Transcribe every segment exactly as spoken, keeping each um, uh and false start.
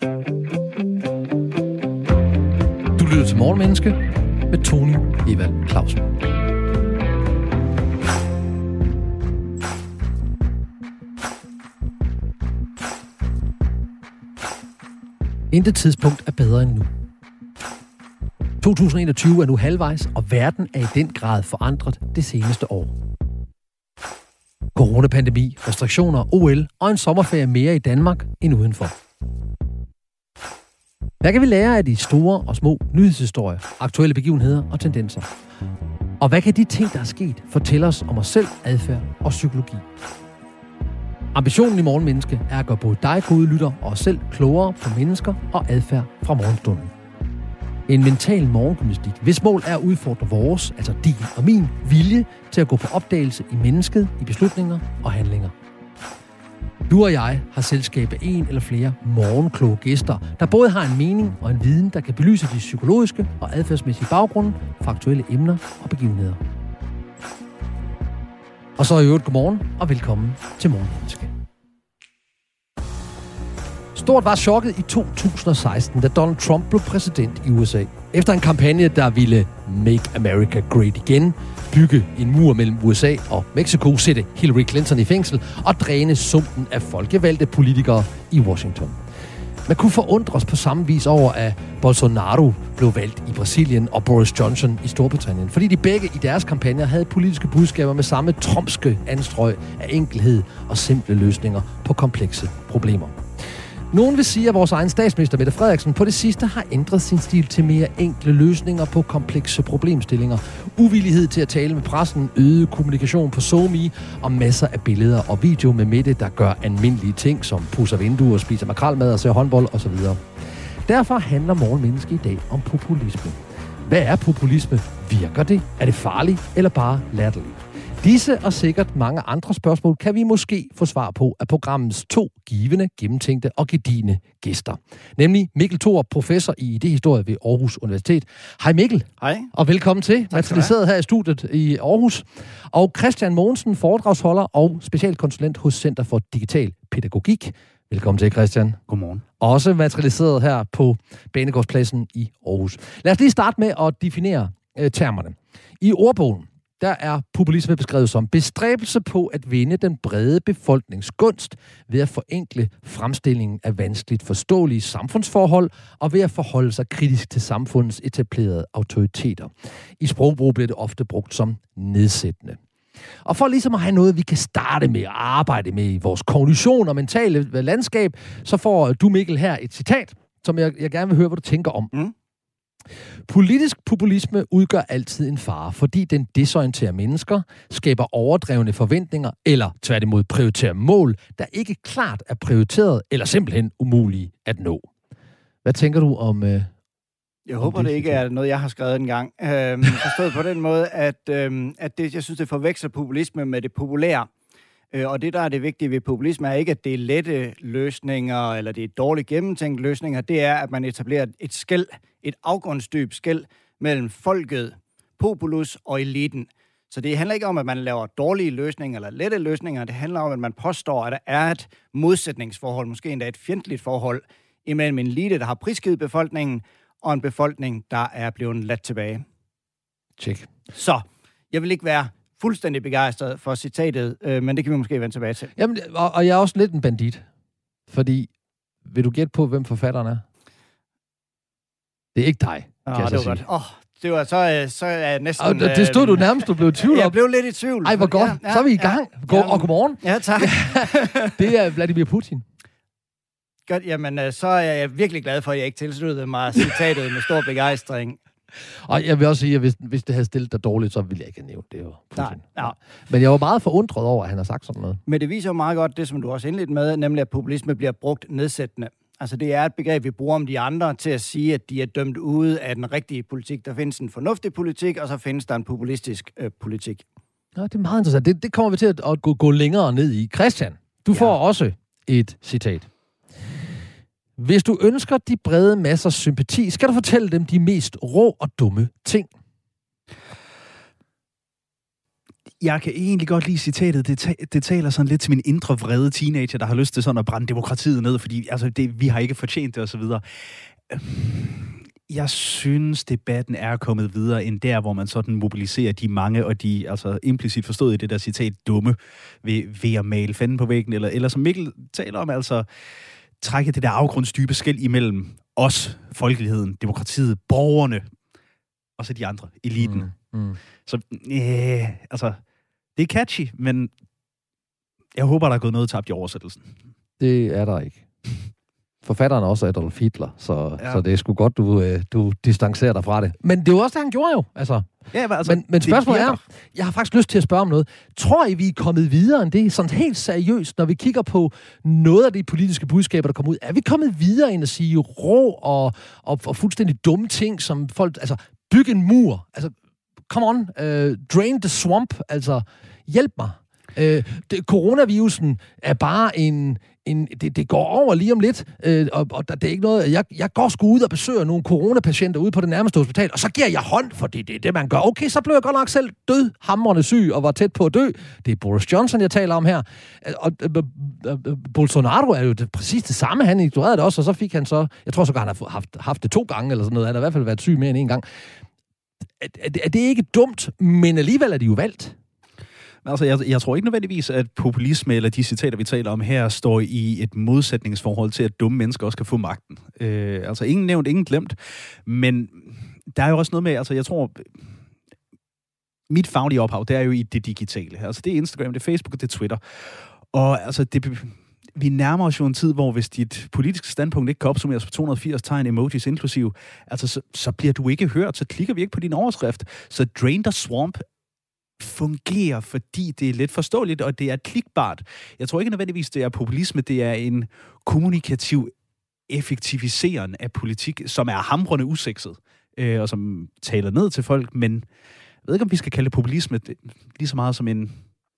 Du lytter til Morgenmenneske med Tony Evald Clausen. Intet tidspunkt er bedre end nu. to tusind og enogtyve er nu halvvejs, og verden er i den grad forandret det seneste år. Coronapandemi, restriktioner, O L og en sommerferie mere i Danmark end udenfor. Hvad kan vi lære af de store og små nyhedshistorier, aktuelle begivenheder og tendenser? Og hvad kan de ting, der er sket, fortælle os om os selv, adfærd og psykologi? Ambitionen i Morgenmenneske er at gøre både dig, gode lytter, og os selv klogere på mennesker og adfærd fra morgenstunden. En mental morgengymnastik, hvis mål er at udfordre vores, altså din og min, vilje til at gå på opdagelse i mennesket, i beslutninger og handlinger. Du og jeg har selskab af en eller flere morgenkloge gæster, der både har en mening og en viden, der kan belyse de psykologiske og adfærdsmæssige baggrunde for aktuelle emner og begivenheder. Og så i øvrigt godmorgen og velkommen til Morgenmenneske. Stort var chokket i to tusind og seksten, da Donald Trump blev præsident i U S A. Efter en kampagne, der ville Make America Great Again, bygge en mur mellem U S A og Mexico, sætte Hillary Clinton i fængsel og dræne sumpen af folkevalgte politikere i Washington. Man kunne forundres på samme vis over, at Bolsonaro blev valgt i Brasilien og Boris Johnson i Storbritannien, fordi de begge i deres kampagner havde politiske budskaber med samme trumpske anstrøg af enkelhed og simple løsninger på komplekse problemer. Nogen vil sige, at vores egen statsminister, Mette Frederiksen, på det sidste har ændret sin stil til mere enkle løsninger på komplekse problemstillinger. Uvillighed til at tale med pressen, øget kommunikation på SoMe og masser af billeder og video med Mette, der gør almindelige ting som pudser vinduer, spiser makrelmad og ser håndbold osv. Derfor handler Morgenmenneske i dag om populisme. Hvad er populisme? Virker det? Er det farligt eller bare latterligt? Disse og sikkert mange andre spørgsmål kan vi måske få svar på af programmets to givende, gennemtænkte og gedigne gæster. Nemlig Mikkel Thorup, professor i idehistorie ved Aarhus Universitet. Hej Mikkel. Hej. Og velkommen til, materialiseret her i studiet i Aarhus. Og Christian Mogensen, foredragsholder og specialkonsulent hos Center for Digital Pædagogik. Velkommen til, Christian. Godmorgen. Også materialiseret her på Banegårdspladsen i Aarhus. Lad os lige starte med at definere øh, termerne. I ordbogen der er populisme beskrevet som bestræbelse på at vinde den brede befolknings gunst ved at forenkle fremstillingen af vanskeligt forståelige samfundsforhold og ved at forholde sig kritisk til samfundets etablerede autoriteter. I sprogbrug bliver det ofte brugt som nedsættende. Og for ligesom at have noget, vi kan starte med at arbejde med i vores kognition og mentale landskab, så får du, Mikkel, her et citat, som jeg, jeg gerne vil høre, hvad du tænker om. Mm. Politisk populisme udgør altid en fare, fordi den desorienterer mennesker, skaber overdrevne forventninger eller tværtimod prioriterer mål, der ikke klart er prioriteret eller simpelthen umulige at nå. Hvad tænker du om... Øh, jeg håber, om det, det ikke er noget, jeg har skrevet engang. Øhm, forstået på den måde, at, øhm, at det, jeg synes, det forveksler populisme med det populære. Øh, og det, der er det vigtige ved populisme, er ikke, at det er lette løsninger, eller det er dårligt gennemtænkt løsninger. Det er, at man etablerer et skel, et afgrundsdybt skel mellem folket, populus og eliten. Så det handler ikke om, at man laver dårlige løsninger eller lette løsninger. Det handler om, at man påstår, at der er et modsætningsforhold, måske endda et fjendtligt forhold, imellem en elite, der har prisgivet befolkningen, og en befolkning, der er blevet ladt tilbage. Check. Så jeg vil ikke være fuldstændig begejstret for citatet, øh, men det kan vi måske vende tilbage til. Jamen, og, og jeg er også lidt en bandit, fordi vil du gætte på, hvem forfatteren er? Det er ikke dig, Åh, kan jeg det så var sige. godt. Åh, det var så, så er jeg næsten... Og det stod du nærmest, du blev i tvivl om. Jeg blev lidt i tvivl. Ej, hvor godt. Ja, ja, så er vi i gang. Ja, God, og godmorgen. Ja, tak. Det er Vladimir Putin. Godt, jamen så er jeg virkelig glad for, at jeg ikke tilsluttede mig citatet med stor begejstring. Og jeg vil også sige, at hvis, hvis det havde stillet dig dårligt, så ville jeg ikke have nævnt det. Jo. Nej, ja. Men jeg var meget forundret over, at han har sagt sådan noget. Men det viser jo meget godt det, som du også indledte med, nemlig at populisme bliver brugt nedsættende. Altså det er et begreb, vi bruger om de andre til at sige, at de er dømt ude af den rigtige politik. Der findes en fornuftig politik, og så findes der en populistisk øh, politik. Ja, det er meget interessant. Det, det kommer vi til at, at gå, gå længere ned i. Christian, du ja. får også et citat. Hvis du ønsker de brede massers sympati, skal du fortælle dem de mest rå og dumme ting. Jeg kan egentlig godt lide citatet. Det, ta- det taler sådan lidt til min indre vrede teenager, der har lyst til sådan at brænde demokratiet ned, fordi altså, det, vi har ikke fortjent det, og så videre. Jeg synes, debatten er kommet videre end der, hvor man sådan mobiliserer de mange, og de altså implicit forstået i det der citat, dumme, ved, ved at male fanden på væggen, eller, eller som Mikkel taler om, altså trække det der afgrundsdybe skel imellem os, folkeligheden, demokratiet, borgerne, og så de andre, eliten. Mm, mm. Så, øh, altså, det er catchy, men jeg håber, der er gået noget tabt i oversættelsen. Det er der ikke. Forfatteren er også Adolf Hitler, så, ja. så det er sgu godt, du, du distancerer dig fra det. Men det er jo også det, han gjorde jo. Altså. Ja, men, altså, men, men spørgsmålet er, jeg har faktisk lyst til at spørge om noget. Tror I, vi er kommet videre end det? Sådan helt seriøst, når vi kigger på noget af de politiske budskaber, der kommer ud. Er vi kommet videre end at sige rå og, og, og fuldstændig dumme ting, som folk... Altså, bygge en mur. Altså, come on. Uh, drain the swamp. Altså, hjælp mig. Uh, det, coronavirusen er bare en... En, det, det går over lige om lidt, øh, og, og det er ikke noget... Jeg, jeg går sgu ud og besøger nogle coronapatienter ude på det nærmeste hospital, og så giver jeg hånd, for det er det, man gør. Okay, så blev jeg godt nok selv død, hamrende syg, og var tæt på at dø. Det er Boris Johnson, jeg taler om her. Og øh, øh, øh, Bolsonaro er jo det, præcis det samme. Han ignorerede det også, og så fik han så... Jeg tror så han har haft, haft det to gange, eller sådan noget. Han har i hvert fald været syg mere end en gang. Er, er, er det ikke dumt, men alligevel er de jo valgt. Altså, jeg, jeg tror ikke nødvendigvis, at populisme eller de citater, vi taler om her, står i et modsætningsforhold til, at dumme mennesker også kan få magten. Øh, altså, ingen nævnt, ingen glemt. Men der er jo også noget med, altså, jeg tror, mit faglige ophav, det er jo i det digitale. Altså, det er Instagram, det er Facebook, det er Twitter. Og altså, det, vi nærmer os jo en tid, hvor hvis dit politiske standpunkt ikke kan opsummeres på to hundrede og firs tegn, emojis inklusiv, altså, så, så bliver du ikke hørt, så klikker vi ikke på din overskrift. Så Drain the Swamp fungerer, fordi det er let forståeligt, og det er klikbart. Jeg tror ikke nødvendigvis, det er populisme, det er en kommunikativ effektivisering af politik, som er hamrende usekset, øh, og som taler ned til folk, men jeg ved ikke, om vi skal kalde det populisme det, lige så meget som en,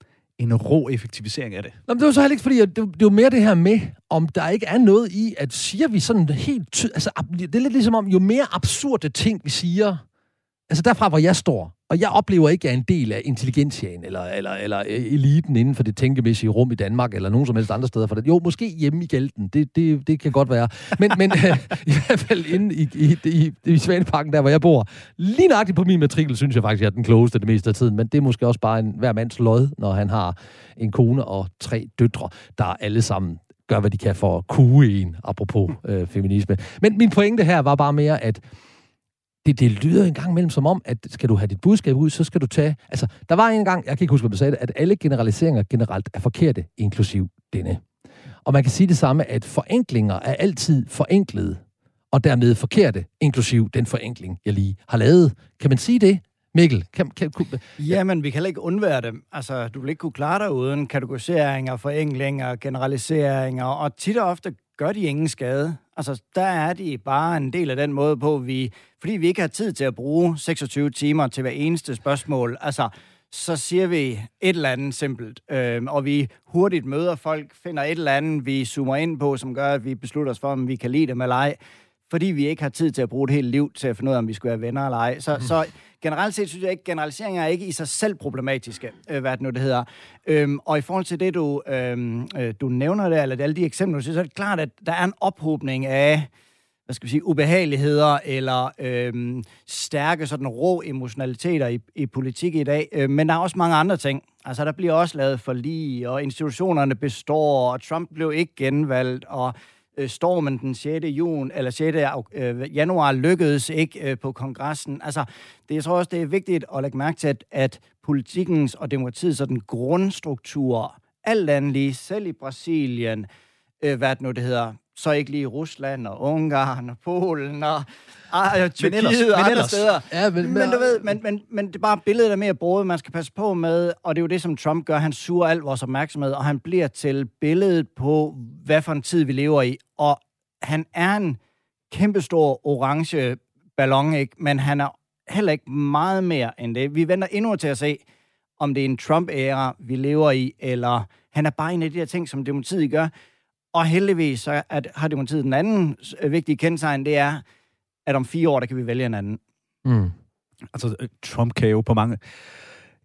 en rå effektivisering af det. Nå, men det var så heller ikke, fordi det, det er jo mere det her med, om der ikke er noget i, at siger vi sådan helt... Ty- altså, det er lidt ligesom om, jo mere absurde ting vi siger, altså derfra, hvor jeg står, og jeg oplever ikke, at jeg er en del af intelligentiaen, eller, eller, eller eliten inden for det tænkemæssige rum i Danmark, eller nogen som helst andre steder for det. Jo, måske hjemme i Galten, det, det, det kan godt være. Men, men øh, i hvert fald inde i, i, i, i Svaneparken, der hvor jeg bor, lige nøjagtigt på min matrikel, synes jeg faktisk, jeg er den klogeste det meste af tiden, men det er måske også bare en hver mands lod, når han har en kone og tre døtre, der alle sammen gør, hvad de kan for at kue en, apropos øh, feminisme. Men min pointe her var bare mere, at Det, det lyder en gang imellem som om, at skal du have dit budskab ud, så skal du tage... Altså, der var en gang, jeg kan ikke huske, hvad du sagde det, at alle generaliseringer generelt er forkerte, inklusiv denne. Og man kan sige det samme, at forenklinger er altid forenklede, og dermed forkerte, inklusiv den forenkling, jeg lige har lavet. Kan man sige det, Mikkel? Kan, kan, kan... Jamen, vi kan heller ikke undvære dem. Altså, du vil ikke kunne klare dig uden kategoriseringer, forenklinger, generaliseringer, og tit og ofte gør de ingen skade. Altså, der er de bare en del af den måde på, vi, fordi vi ikke har tid til at bruge seksogtyve timer til hver eneste spørgsmål, altså, så siger vi et eller andet simpelt, øh, og vi hurtigt møder folk, finder et eller andet, vi zoomer ind på, som gør, at vi beslutter os for, om vi kan lide dem eller ej, fordi vi ikke har tid til at bruge et helt liv til at finde ud af, om vi skal være venner eller ej. Så, mm. så generelt set synes jeg ikke, generaliseringer er ikke i sig selv problematiske, øh, hvad det nu det hedder. Øhm, og i forhold til det, du, øhm, øh, du nævner der, eller alle de eksempler, så er det klart, at der er en ophobning af, hvad skal vi sige, ubehageligheder, eller øhm, stærke sådan rå emotionaliteter i, i politik i dag. Øh, men der er også mange andre ting. Altså, der bliver også lavet forlig, og institutionerne består, og Trump blev ikke genvalgt, og stormen den sjette juni eller sjette januar lykkedes ikke øh, på kongressen. Altså, det, jeg tror også, det er vigtigt at lægge mærke til, at, at politikens og demokratiets sådan grundstruktur, alt andet lige, selv i Brasilien, øh, hvad det nu det hedder, så ikke lige Rusland og Ungarn og Polen og ah, Tyrkiet og andre steder. Ja, men, men, men du ved, men, men, men det er bare billedet, der er mere broet, man skal passe på med, og det er jo det, som Trump gør. Han suger al vores opmærksomhed, og han bliver til billedet på, hvad for en tid vi lever i. Og han er en kæmpestor orange ballon, ikke? Men han er heller ikke meget mere end det. Vi venter endnu til at se, om det er en Trump-æra, vi lever i, eller han er bare en af de her ting, som demokratiet gør. Og heldigvis så at, har demokratiet den anden vigtige kendetegn, det er, at om fire år, der kan vi vælge en anden. Mm. Altså, Trump kan jo på mange...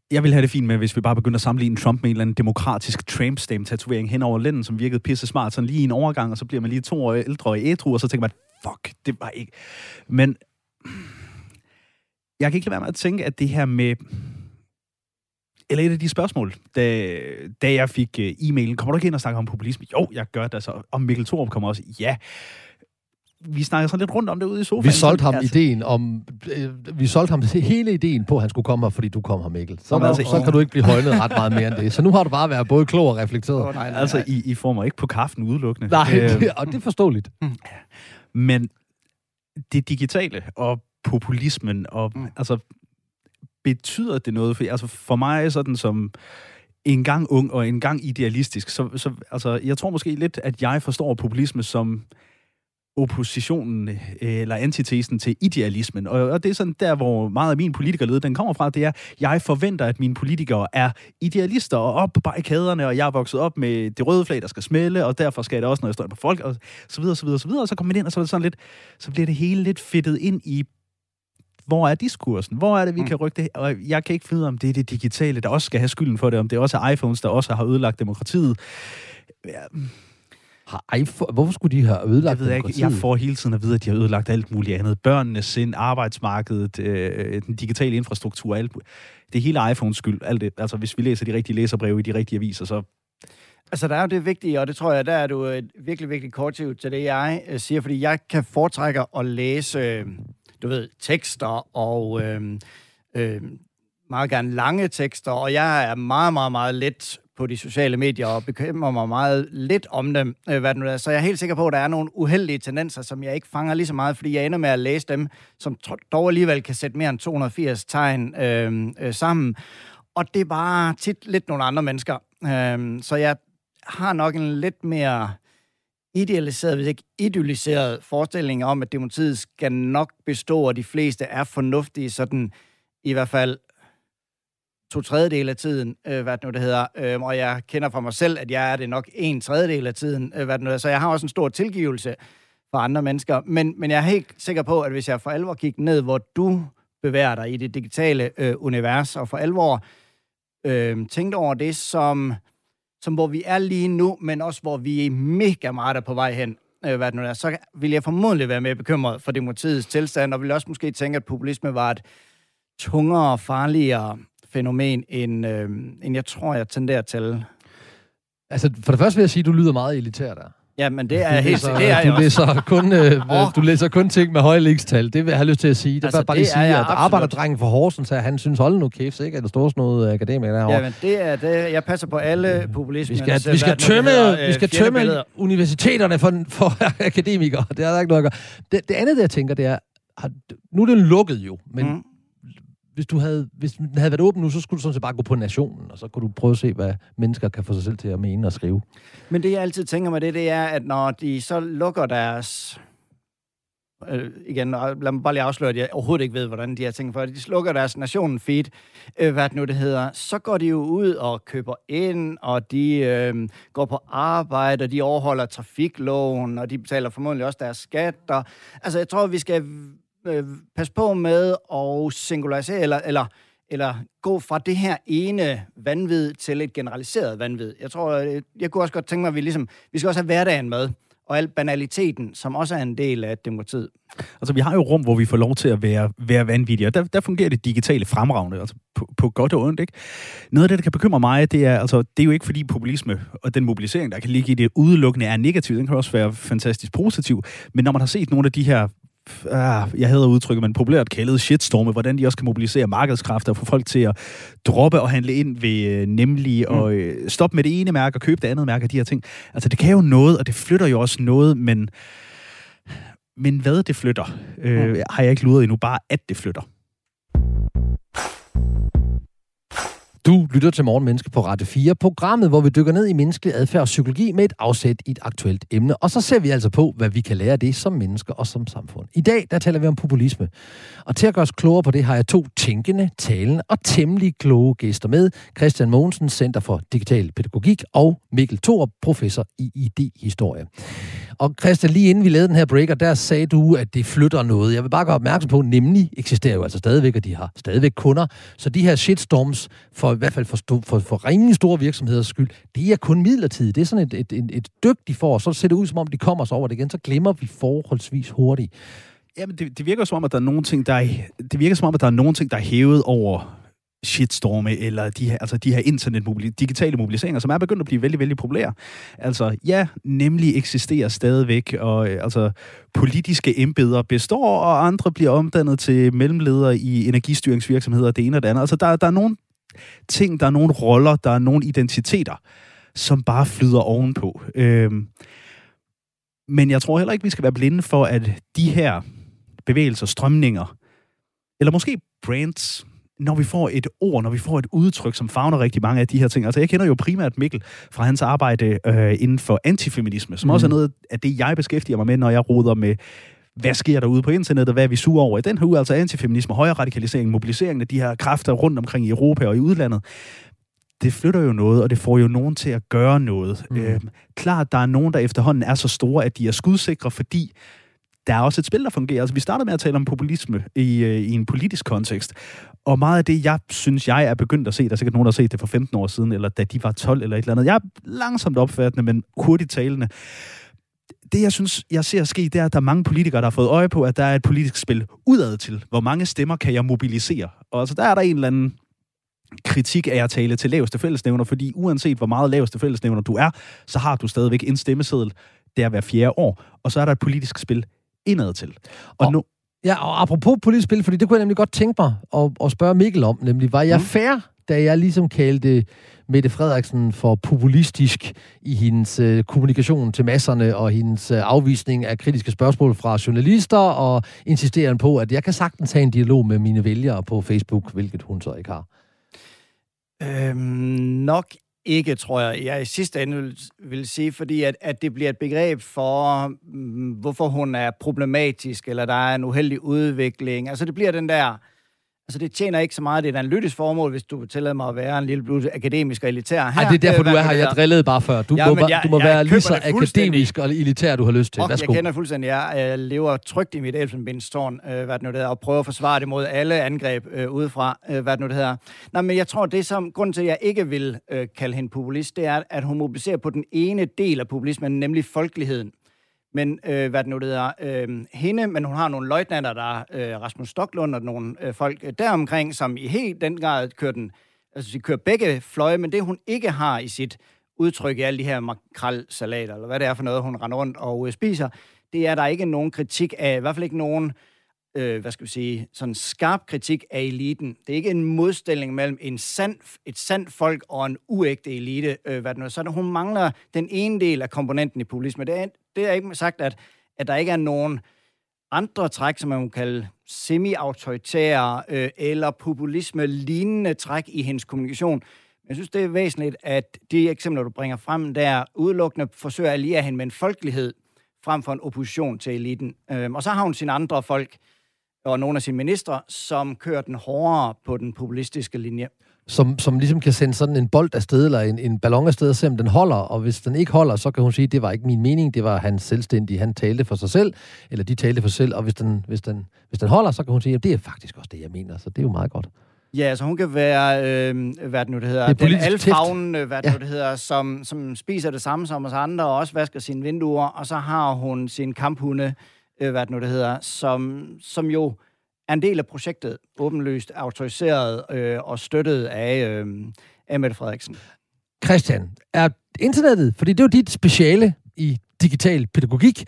Jeg vil have det fint med, hvis vi bare begynder at sammenligne Trump med en eller anden demokratisk tramp-stamp-tatovering hen over lænden, som virkede pisse smart, sådan lige i en overgang, og så bliver man lige to år ældre og ædru, og så tænker man, fuck, det var ikke... Men jeg kan ikke lade være med at tænke, at det her med... Eller et af de spørgsmål, da, da jeg fik uh, e-mailen, kommer du ikke ind og snakker om populisme? Jo, jeg gør det altså. Og Mikkel Thorup kommer også, ja. Vi snakker sådan lidt rundt om det ude i sofaen. Vi solgte ham altså, ideen om... Øh, vi solgte ham hele ideen på, at han skulle komme her, fordi du kom her, Mikkel. Så, altså, så kan du ikke blive højnet ret meget mere end det. Så nu har du bare været både klog og reflekteret. Oh, nej, nej, altså, nej. I, I får mig ikke på kaffen udelukkende. Nej, det, og det er forståeligt. Mm. Men det digitale og populismen, og mm. altså... betyder det noget? For, altså for mig sådan som en gang ung og en gang idealistisk, så, så altså, jeg tror måske lidt, at jeg forstår populisme som oppositionen eller antitesen til idealismen. Og, og det er sådan der, hvor meget af min politikerlede, den kommer fra, det er, jeg forventer, at mine politikere er idealister og op på barrikaderne, og jeg er vokset op med det røde flag, der skal smelle, og derfor skal det også, når jeg står på folk, og så videre, så videre, så videre, og så kommer man ind, og så er det sådan lidt, så bliver det hele lidt fedtet ind i hvor er diskursen? Hvor er det, vi kan rykke det? Og jeg kan ikke finde ud af, om det er det digitale, der også skal have skylden for det, om det også er iPhones, der også har ødelagt demokratiet. Ja. Har iPhone, hvorfor skulle de have ødelagt jeg ved demokratiet? Ikke. Jeg får hele tiden at vide, at de har ødelagt alt muligt andet. Børnenes sind, arbejdsmarkedet, øh, den digitale infrastruktur, alt muligt. Det er hele iPhones skyld, alt det. Altså, hvis vi læser de rigtige læserbreve i de rigtige aviser, så... Altså, der er jo det vigtige, og det tror jeg, der er du et virkelig, virkelig korrektiv til det, jeg øh, siger, fordi jeg kan foretrække at læse... Øh, du ved, tekster og øh, øh, meget gerne lange tekster, og jeg er meget, meget, meget let på de sociale medier og bekymrer mig meget lidt om dem, øh, hvad det nu er. Så jeg er helt sikker på, at der er nogle uheldige tendenser, som jeg ikke fanger lige så meget, fordi jeg ender med at læse dem, som dog alligevel kan sætte mere end to hundrede og firs tegn øh, øh, sammen. Og det er bare tit lidt nogle andre mennesker. Øh, så jeg har nok en lidt mere... idealiseret, hvis ikke idealiseret forestilling om, at demokratiet skal nok bestå, og de fleste er fornuftige, sådan i hvert fald to tredjedel af tiden, øh, hvad det nu det hedder. Øh, og jeg kender fra mig selv, at jeg er det nok en tredjedel af tiden, øh, hvad det nu hedder. Så jeg har også en stor tilgivelse for andre mennesker. Men, men jeg er helt sikker på, at hvis jeg for alvor kigger ned, hvor du bevæger dig i det digitale øh, univers, og for alvor øh, tænkte over det, som... som hvor vi er lige nu, men også hvor vi er mega meget der på vej hen, øh, hvad det nu er, så vil jeg formodentlig være mere bekymret for demokratiets tilstand, og vil også måske tænke, at populisme var et tungere og farligere fænomen, end, øh, end jeg tror, jeg tenderer til. Altså, for det første vil jeg sige, at du lyder meget elitær der. Ja, men det er jeg helt sikkert. Du, du, læser kun, øh, oh. du læser kun ting med høje ligestal. Det vil jeg have lyst til at sige. Det er altså, bare lige sige, at arbejderdrengen for Horsens, at han synes, hold nu kæft, ikke? At der står sådan noget akademiker derovre. Ja, men det er det. Jeg passer på alle populisme. Vi skal, vi skal tømme, hedder, vi skal tømme universiteterne for, for akademikere. Det er der ikke noget at gøre. Det, det andet, det jeg tænker, det er, at nu er den lukket jo, men mm. hvis, du havde, hvis den havde været åben nu, så skulle du sådan set bare gå på Nationen, og så kunne du prøve at se, hvad mennesker kan få sig selv til at mene og skrive. Men det, jeg altid tænker mig, det, det er, at når de så lukker deres... Øh, igen, lad mig bare lige afsløre, at jeg overhovedet ikke ved, hvordan de her ting for. De slukker deres Nationen-feed, øh, hvad det nu det hedder. Så går de jo ud og køber ind, og de øh, går på arbejde, og de overholder trafikloven, og de betaler formodentlig også deres skatter. Altså, jeg tror, vi skal... Øh, pas på med at singularisere, eller, eller, eller gå fra det her ene vanvid til et generaliseret vanvid. Jeg tror, jeg, jeg kunne også godt tænke mig, at vi ligesom, vi skal også have hverdagen med, og al banaliteten, som også er en del af demokratiet. Altså, vi har jo rum, hvor vi får lov til at være, være vanvittige, og der, der fungerer det digitale fremragende, altså på, på godt og ondt, ikke? Noget af det, der kan bekymre mig, det er, altså, det er jo ikke fordi populisme og den mobilisering, der kan ligge i det udelukkende, er negativ. Den kan også være fantastisk positiv, men når man har set nogle af de her Ah, jeg hader udtrykket, men populært kaldet shitstorme, hvordan de også kan mobilisere markedskræfter og få folk til at droppe og handle ind ved øh, nemlig mm. og øh, stoppe med det ene mærke og købe det andet mærke af de her ting. Altså, det kan jo noget, og det flytter jo også noget, men, men hvad det flytter, øh, mm. har jeg ikke luret endnu, bare at det flytter. Du lytter til Morgenmenneske på Radio fire, programmet, hvor vi dykker ned i menneskelig adfærd og psykologi med et afsæt i et aktuelt emne. Og så ser vi altså på, hvad vi kan lære af det som mennesker og som samfund. I dag, der taler vi om populisme. Og til at gøre os klogere på det, har jeg to tænkende, talende og temmelig kloge gæster med. Christian Mogensen, Center for Digital Pædagogik, og Mikkel Thorup, professor i idéhistorie. Og Christian, lige inden vi lavede den her breaker, der sagde du, at det flytter noget. Jeg vil bare gøre opmærksom på, nemlig eksisterer jo altså stadigvæk, og de har stadigvæk kunder. Så de her shitstorms, for i hvert fald for, sto- for, for ringe store virksomheders skyld, det er kun midlertidigt. Det er sådan et, et, et, et dyk, de får, så ser det ud, som om de kommer så over det igen. Så glemmer vi forholdsvis hurtigt. Jamen, det, det virker som om, at der er nogle ting, der er, det virker som om, at der er nogle ting, der er hævet over shitstorme, eller de her, altså de her internet digitale mobiliseringer, som er begyndt at blive vældig, vældig populære. Altså, ja, nemlig eksisterer stadigvæk, og altså, politiske embeder består, og andre bliver omdannet til mellemledere i energistyringsvirksomheder, det ene og det andet. Altså, der, der er nogle ting, der er nogle roller, der er nogle identiteter, som bare flyder ovenpå. Øhm, men jeg tror heller ikke, vi skal være blinde for, at de her bevægelser, strømninger, eller måske brands, når vi får et ord, når vi får et udtryk, som favner rigtig mange af de her ting. Altså, jeg kender jo primært Mikkel fra hans arbejde øh, inden for antifeminisme, som mm. også er noget af det, jeg beskæftiger mig med, når jeg roder med, hvad sker der ude på internettet, hvad er vi sure over i den her uge, altså antifeminisme, højere radikalisering, mobiliseringen af de her kræfter rundt omkring i Europa og i udlandet. Det flytter jo noget, og det får jo nogen til at gøre noget. Mm. Øh, klart, der er nogen, der efterhånden er så store, at de er skudsikre, fordi der er også et spil, der fungerer. Altså, vi startede med at tale om populisme i, øh, i en politisk kontekst. Og meget af det, jeg synes, jeg er begyndt at se, der er sikkert nogen, der har set det for femten år siden, eller da de var tolv eller et eller andet. Jeg er langsomt opfattende, men hurtigt talende. Det, jeg synes, jeg ser ske, det er, at der er mange politikere, der har fået øje på, at der er et politisk spil udad til. Hvor mange stemmer kan jeg mobilisere? Og altså, der er der en eller anden kritik af at tale til laveste fællesnævner, fordi uanset hvor meget laveste fællesnævner du er, så har du stadigvæk en stemmeseddel der hver fjerde år. Og så er der et politisk spil indad til. Og, og nu... Ja, og apropos politisk spil, fordi det kunne jeg nemlig godt tænke mig at, at spørge Mikkel om, nemlig var jeg mm. fair, da jeg ligesom kaldte Mette Frederiksen for populistisk i hendes øh, kommunikation til masserne og hendes øh, afvisning af kritiske spørgsmål fra journalister og insisteren på, at jeg kan sagtens have en dialog med mine vælgere på Facebook, hvilket hun så ikke har? Øhm, nok ikke, tror jeg. Jeg i sidste ende vil, vil sige, fordi at, at det bliver et begreb for, um, hvorfor hun er problematisk, eller der er en uheldig udvikling. Altså det bliver den der... Altså, det tjener ikke så meget. Det er et analytisk formål, hvis du tillader mig at være en lille blod akademisk og elitær. Her, Ej, det er derfor, du er her. Jeg drillede bare før. Du ja, må, jeg, du må jeg, være jeg lige så akademisk og elitær, du har lyst til. Og Værsgo. Jeg kender fuldstændig. Jeg øh, lever trygt i mit elfenbenstårn, øh, hvad det nu det hedder, og prøver at forsvare det mod alle angreb øh, udefra, øh, hvad det nu det hedder. Nå, men jeg tror, det som grunden til, at jeg ikke vil øh, kalde hende populist, det er, at hun mobiliserer på den ene del af populismen, nemlig folkeligheden. Men, øh, hvad det nu det hedder, øh, hende, men hun har nogle løjtnanter, der er øh, Rasmus Stoklund og nogle øh, folk øh, deromkring, som i helt den grad kører den, altså de kører begge fløje, men det hun ikke har i sit udtryk i alle de her makrelsalater, eller hvad det er for noget, hun render rundt og øh, spiser, det er, der ikke nogen kritik af, i hvert fald ikke nogen, øh, hvad skal vi sige, sådan skarp kritik af eliten. Det er ikke en modstilling mellem en sand, et sandt folk og en uægte elite, øh, hvad det nu. Så der, hun mangler den ene del af komponenten i populisme. Det er, det er ikke sagt, at, at der ikke er nogen andre træk, som man kan kalde semi-autoritære øh, eller populisme-lignende træk i hendes kommunikation. Men jeg synes, det er væsentligt, at de eksempler, du bringer frem, der udelukkende forsøger at alliere hende med en folkelighed frem for en opposition til eliten. Øh, og så har hun sine andre folk, og nogle af sine ministre, som kører den hårdere på den populistiske linje. Som, som ligesom kan sende sådan en bold afsted, eller en, en ballon afsted, og se om den holder, og hvis den ikke holder, så kan hun sige, det var ikke min mening, det var hans selvstændige, han talte for sig selv, eller de talte for sig selv, og hvis den, hvis den, hvis den holder, så kan hun sige, det er faktisk også det, jeg mener, så det er jo meget godt. Ja, så altså hun kan være, øh, hvad det nu det hedder, det den alfavnen, hvad det ja. nu det hedder, som, som spiser det samme som os andre, og også vasker sine vinduer, og så har hun sin kamphunde, øh, hvad det nu det hedder, som, som jo er en del af projektet, åbenlyst autoriseret øh, og støttet af, øh, af Mette Frederiksen. Christian, er internettet, fordi det er jo dit speciale i digital pædagogik,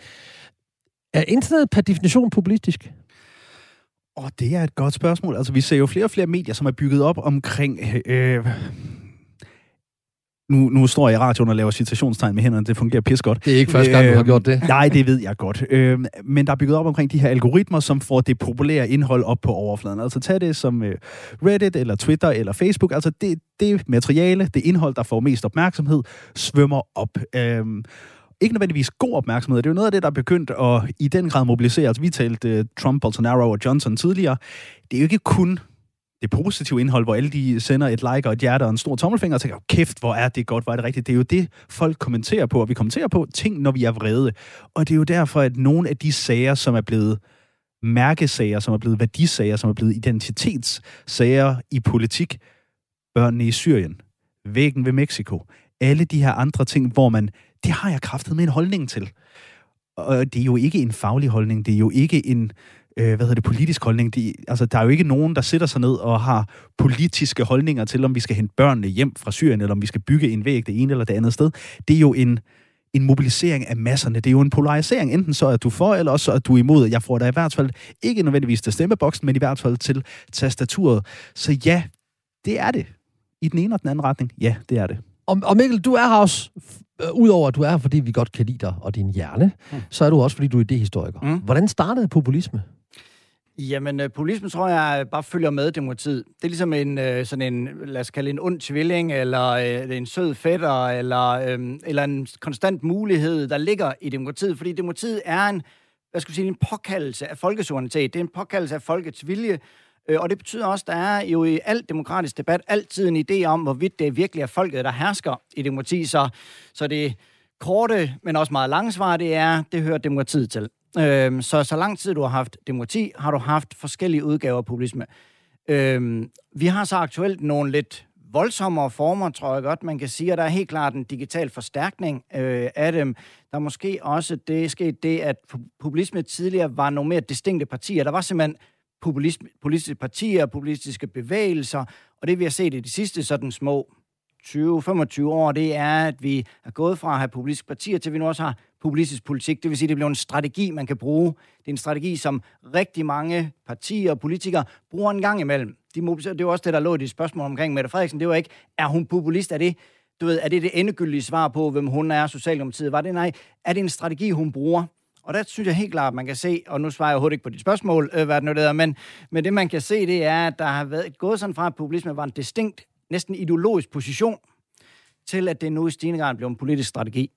er internettet per definition populistisk? Åh, oh, det er et godt spørgsmål. Altså, vi ser jo flere og flere medier, som er bygget op omkring... Øh, nu, nu står jeg i radioen og laver citationstegn med hænderne, det fungerer pis godt. Det er ikke første gang, øh, du har gjort det. Nej, det ved jeg godt. Øh, men der er bygget op omkring de her algoritmer, som får det populære indhold op på overfladen. Altså tag det som øh, Reddit, eller Twitter, eller Facebook. Altså det, det materiale, det indhold, der får mest opmærksomhed, svømmer op. Øh, Ikke nødvendigvis god opmærksomhed. Det er jo noget af det, der er begyndt at i den grad mobilisere. Altså, vi talte uh, Trump, Bolsonaro og Johnson tidligere. Det er jo ikke kun det positive indhold, hvor alle de sender et like og et hjerte og en stor tommelfinger og tænker, kæft, hvor er det godt, hvor er det rigtigt. Det er jo det, folk kommenterer på, og vi kommenterer på ting, når vi er vrede. Og det er jo derfor, at nogle af de sager, som er blevet mærkesager, som er blevet værdisager, som er blevet identitetssager i politik, børnene i Syrien, væggen ved Mexico, alle de her andre ting, hvor man det har jeg kraftet med en holdning til. Og det er jo ikke en faglig holdning, det er jo ikke en øh, hvad hedder det, politisk holdning. Det, altså, der er jo ikke nogen, der sætter sig ned og har politiske holdninger til, om vi skal hente børnene hjem fra Syrien, eller om vi skal bygge en væg det ene eller det andet sted. Det er jo en, en mobilisering af masserne. Det er jo en polarisering. Enten så er du for, eller også så er du imod. Jeg får da i hvert fald ikke nødvendigvis til stemmeboksen, men i hvert fald til tastaturet. Så ja, det er det. I den ene og den anden retning, ja, det er det. Og, og Mikkel, du er her også, øh, udover at du er her, fordi vi godt kan lide dig og din hjerne, mm. så er du også, fordi du er idehistoriker. Mm. Hvordan startede populisme? Jamen, øh, populisme tror jeg bare følger med demokratiet. Det er ligesom en, øh, sådan en, lad os kalde en ond tvilling, eller øh, en sød fætter, eller, øh, eller en konstant mulighed, der ligger i demokratiet. Fordi demokratiet er en, hvad skal jeg sige, en påkaldelse af folkesuverænitet. Det er en påkaldelse af folkets vilje. Og det betyder også, at der er jo i al demokratisk debat altid en idé om, hvorvidt det virkelig er folket, der hersker i demokrati. Så, så det korte, men også meget lange svar, det er, det hører demokratiet til. Øhm, så så lang tid du har haft demokrati, har du haft forskellige udgaver af populisme. Øhm, vi har så aktuelt nogle lidt voldsommere former, tror jeg godt, man kan sige, og der er helt klart en digital forstærkning øh, af dem. Der er måske også det sket det, at populisme tidligere var nogle mere distinkte partier. Der var simpelthen politiske partier, politiske bevægelser, og det vi har set i de sidste sådan små tyve til femogtyve år, det er, at vi er gået fra at have politiske partier, til vi nu også har populistisk politik. Det vil sige, at det bliver en strategi, man kan bruge. Det er en strategi, som rigtig mange partier og politikere bruger en gang imellem. De mobiliserer, det er jo også det, der lå i de spørgsmål omkring Mette Frederiksen. Det var ikke, er hun populist? Er det, du ved, er det det endegyldige svar på, hvem hun er, Socialdemokratiet? Var det nej? Er det en strategi, hun bruger? Og der synes jeg helt klart, at man kan se, og nu svarer jeg overhovedet ikke på dit spørgsmål, øh, hvad det nu hedder, men, men det man kan se, det er, at der har været gået sådan fra, at populisme var en distinkt, næsten ideologisk position, til at det nu i stigende grad bliver en politisk strategi.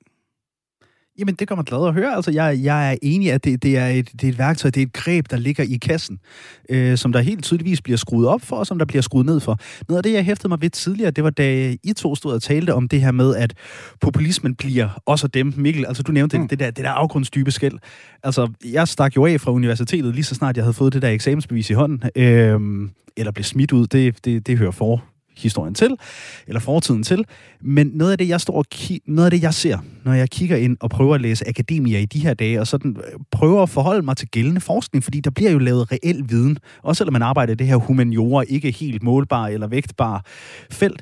Jamen, det gør mig glad at høre. Altså, jeg, jeg er enig, at det, det, er et, det er et værktøj, det er et greb, der ligger i kassen, øh, som der helt tydeligvis bliver skruet op for, og som der bliver skruet ned for. Noget af det, jeg hæftede mig ved tidligere, det var, da I to stod og talte om det her med, at populismen bliver også dem. Mikkel, altså du nævnte mm. det, det, der, det der afgrundsdybe skæld. Altså, jeg stak jo af fra universitetet, lige så snart jeg havde fået det der eksamensbevis i hånden, øh, eller blev smidt ud, det, det, det hører for historien til, eller fortiden til. Men noget af det, jeg står og ki- noget af det, jeg ser, når jeg kigger ind og prøver at læse akademier i de her dage, og sådan prøver at forholde mig til gældende forskning, fordi der bliver jo lavet reel viden, også selvom man arbejder i det her humaniora, ikke helt målbar eller vægtbar felt,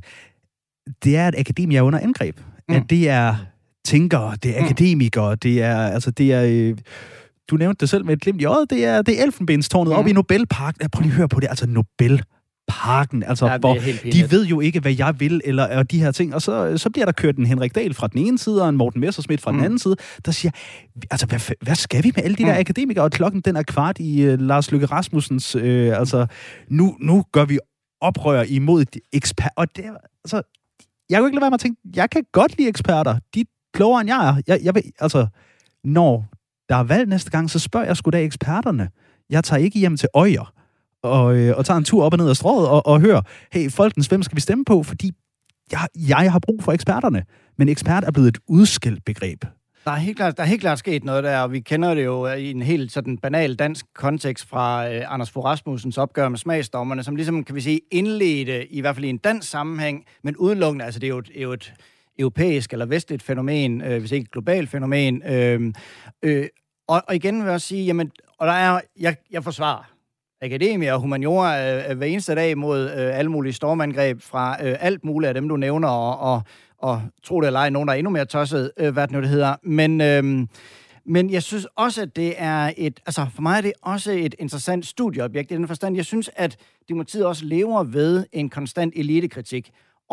det er, at akademia er under angreb. Mm. At det er tænkere, det er akademikere, det er, altså det er, øh, du nævnte det selv med et glimt i øjet, det er, det er Elfenbenstårnet mm. oppe i Nobelpark. Prøv lige at høre på det, altså Nobel Parken, altså, ja, hvor de ved jo ikke, hvad jeg vil, eller, eller de her ting, og så, så bliver der kørt en Henrik Dahl fra den ene side, og en Morten Messerschmidt fra mm. den anden side, der siger, altså, hvad, hvad skal vi med alle de der mm. akademikere, og klokken, den er kvart i uh, Lars Løkke Rasmussens, øh, altså, nu, nu gør vi oprør imod ekspert, og det, altså, jeg kan ikke lade være med at tænke, jeg kan godt lide eksperter, de er klogere end jeg er, jeg, jeg ved, altså, når der er valg næste gang, så spørger jeg sgu da eksperterne, jeg tager ikke hjem til Øjer, Og, øh, og tager en tur op og ned ad strået og, og hører, hey, folkens, hvem skal vi stemme på? Fordi jeg, jeg har brug for eksperterne. Men ekspert er blevet et udskilt begreb. Der er helt klart, der er helt klart sket noget der, og vi kender det jo i en helt sådan banal dansk kontekst fra øh, Anders Fogh Rasmussens opgør med smagsdommerne, som ligesom, kan vi sige, indledte, i hvert fald i en dansk sammenhæng, men udelukkende, altså det er jo et, er jo et europæisk eller vestligt fænomen, øh, hvis ikke et globalt fænomen. Øh, øh, og, og igen vil jeg også sige, jamen, og der er, jeg, jeg forsvarer akademia og humaniora øh, hver eneste dag mod øh, alle mulige stormangreb fra øh, alt muligt af dem, du nævner, og, og, og tro det eller ej, nogen, der er endnu mere tosset, øh, hvad det nu det hedder. Men, øh, men jeg synes også, at det er et, altså for mig er det også et interessant studieobjekt i den forstand. Jeg synes, at demokratiet også lever ved en konstant elitekritik. Og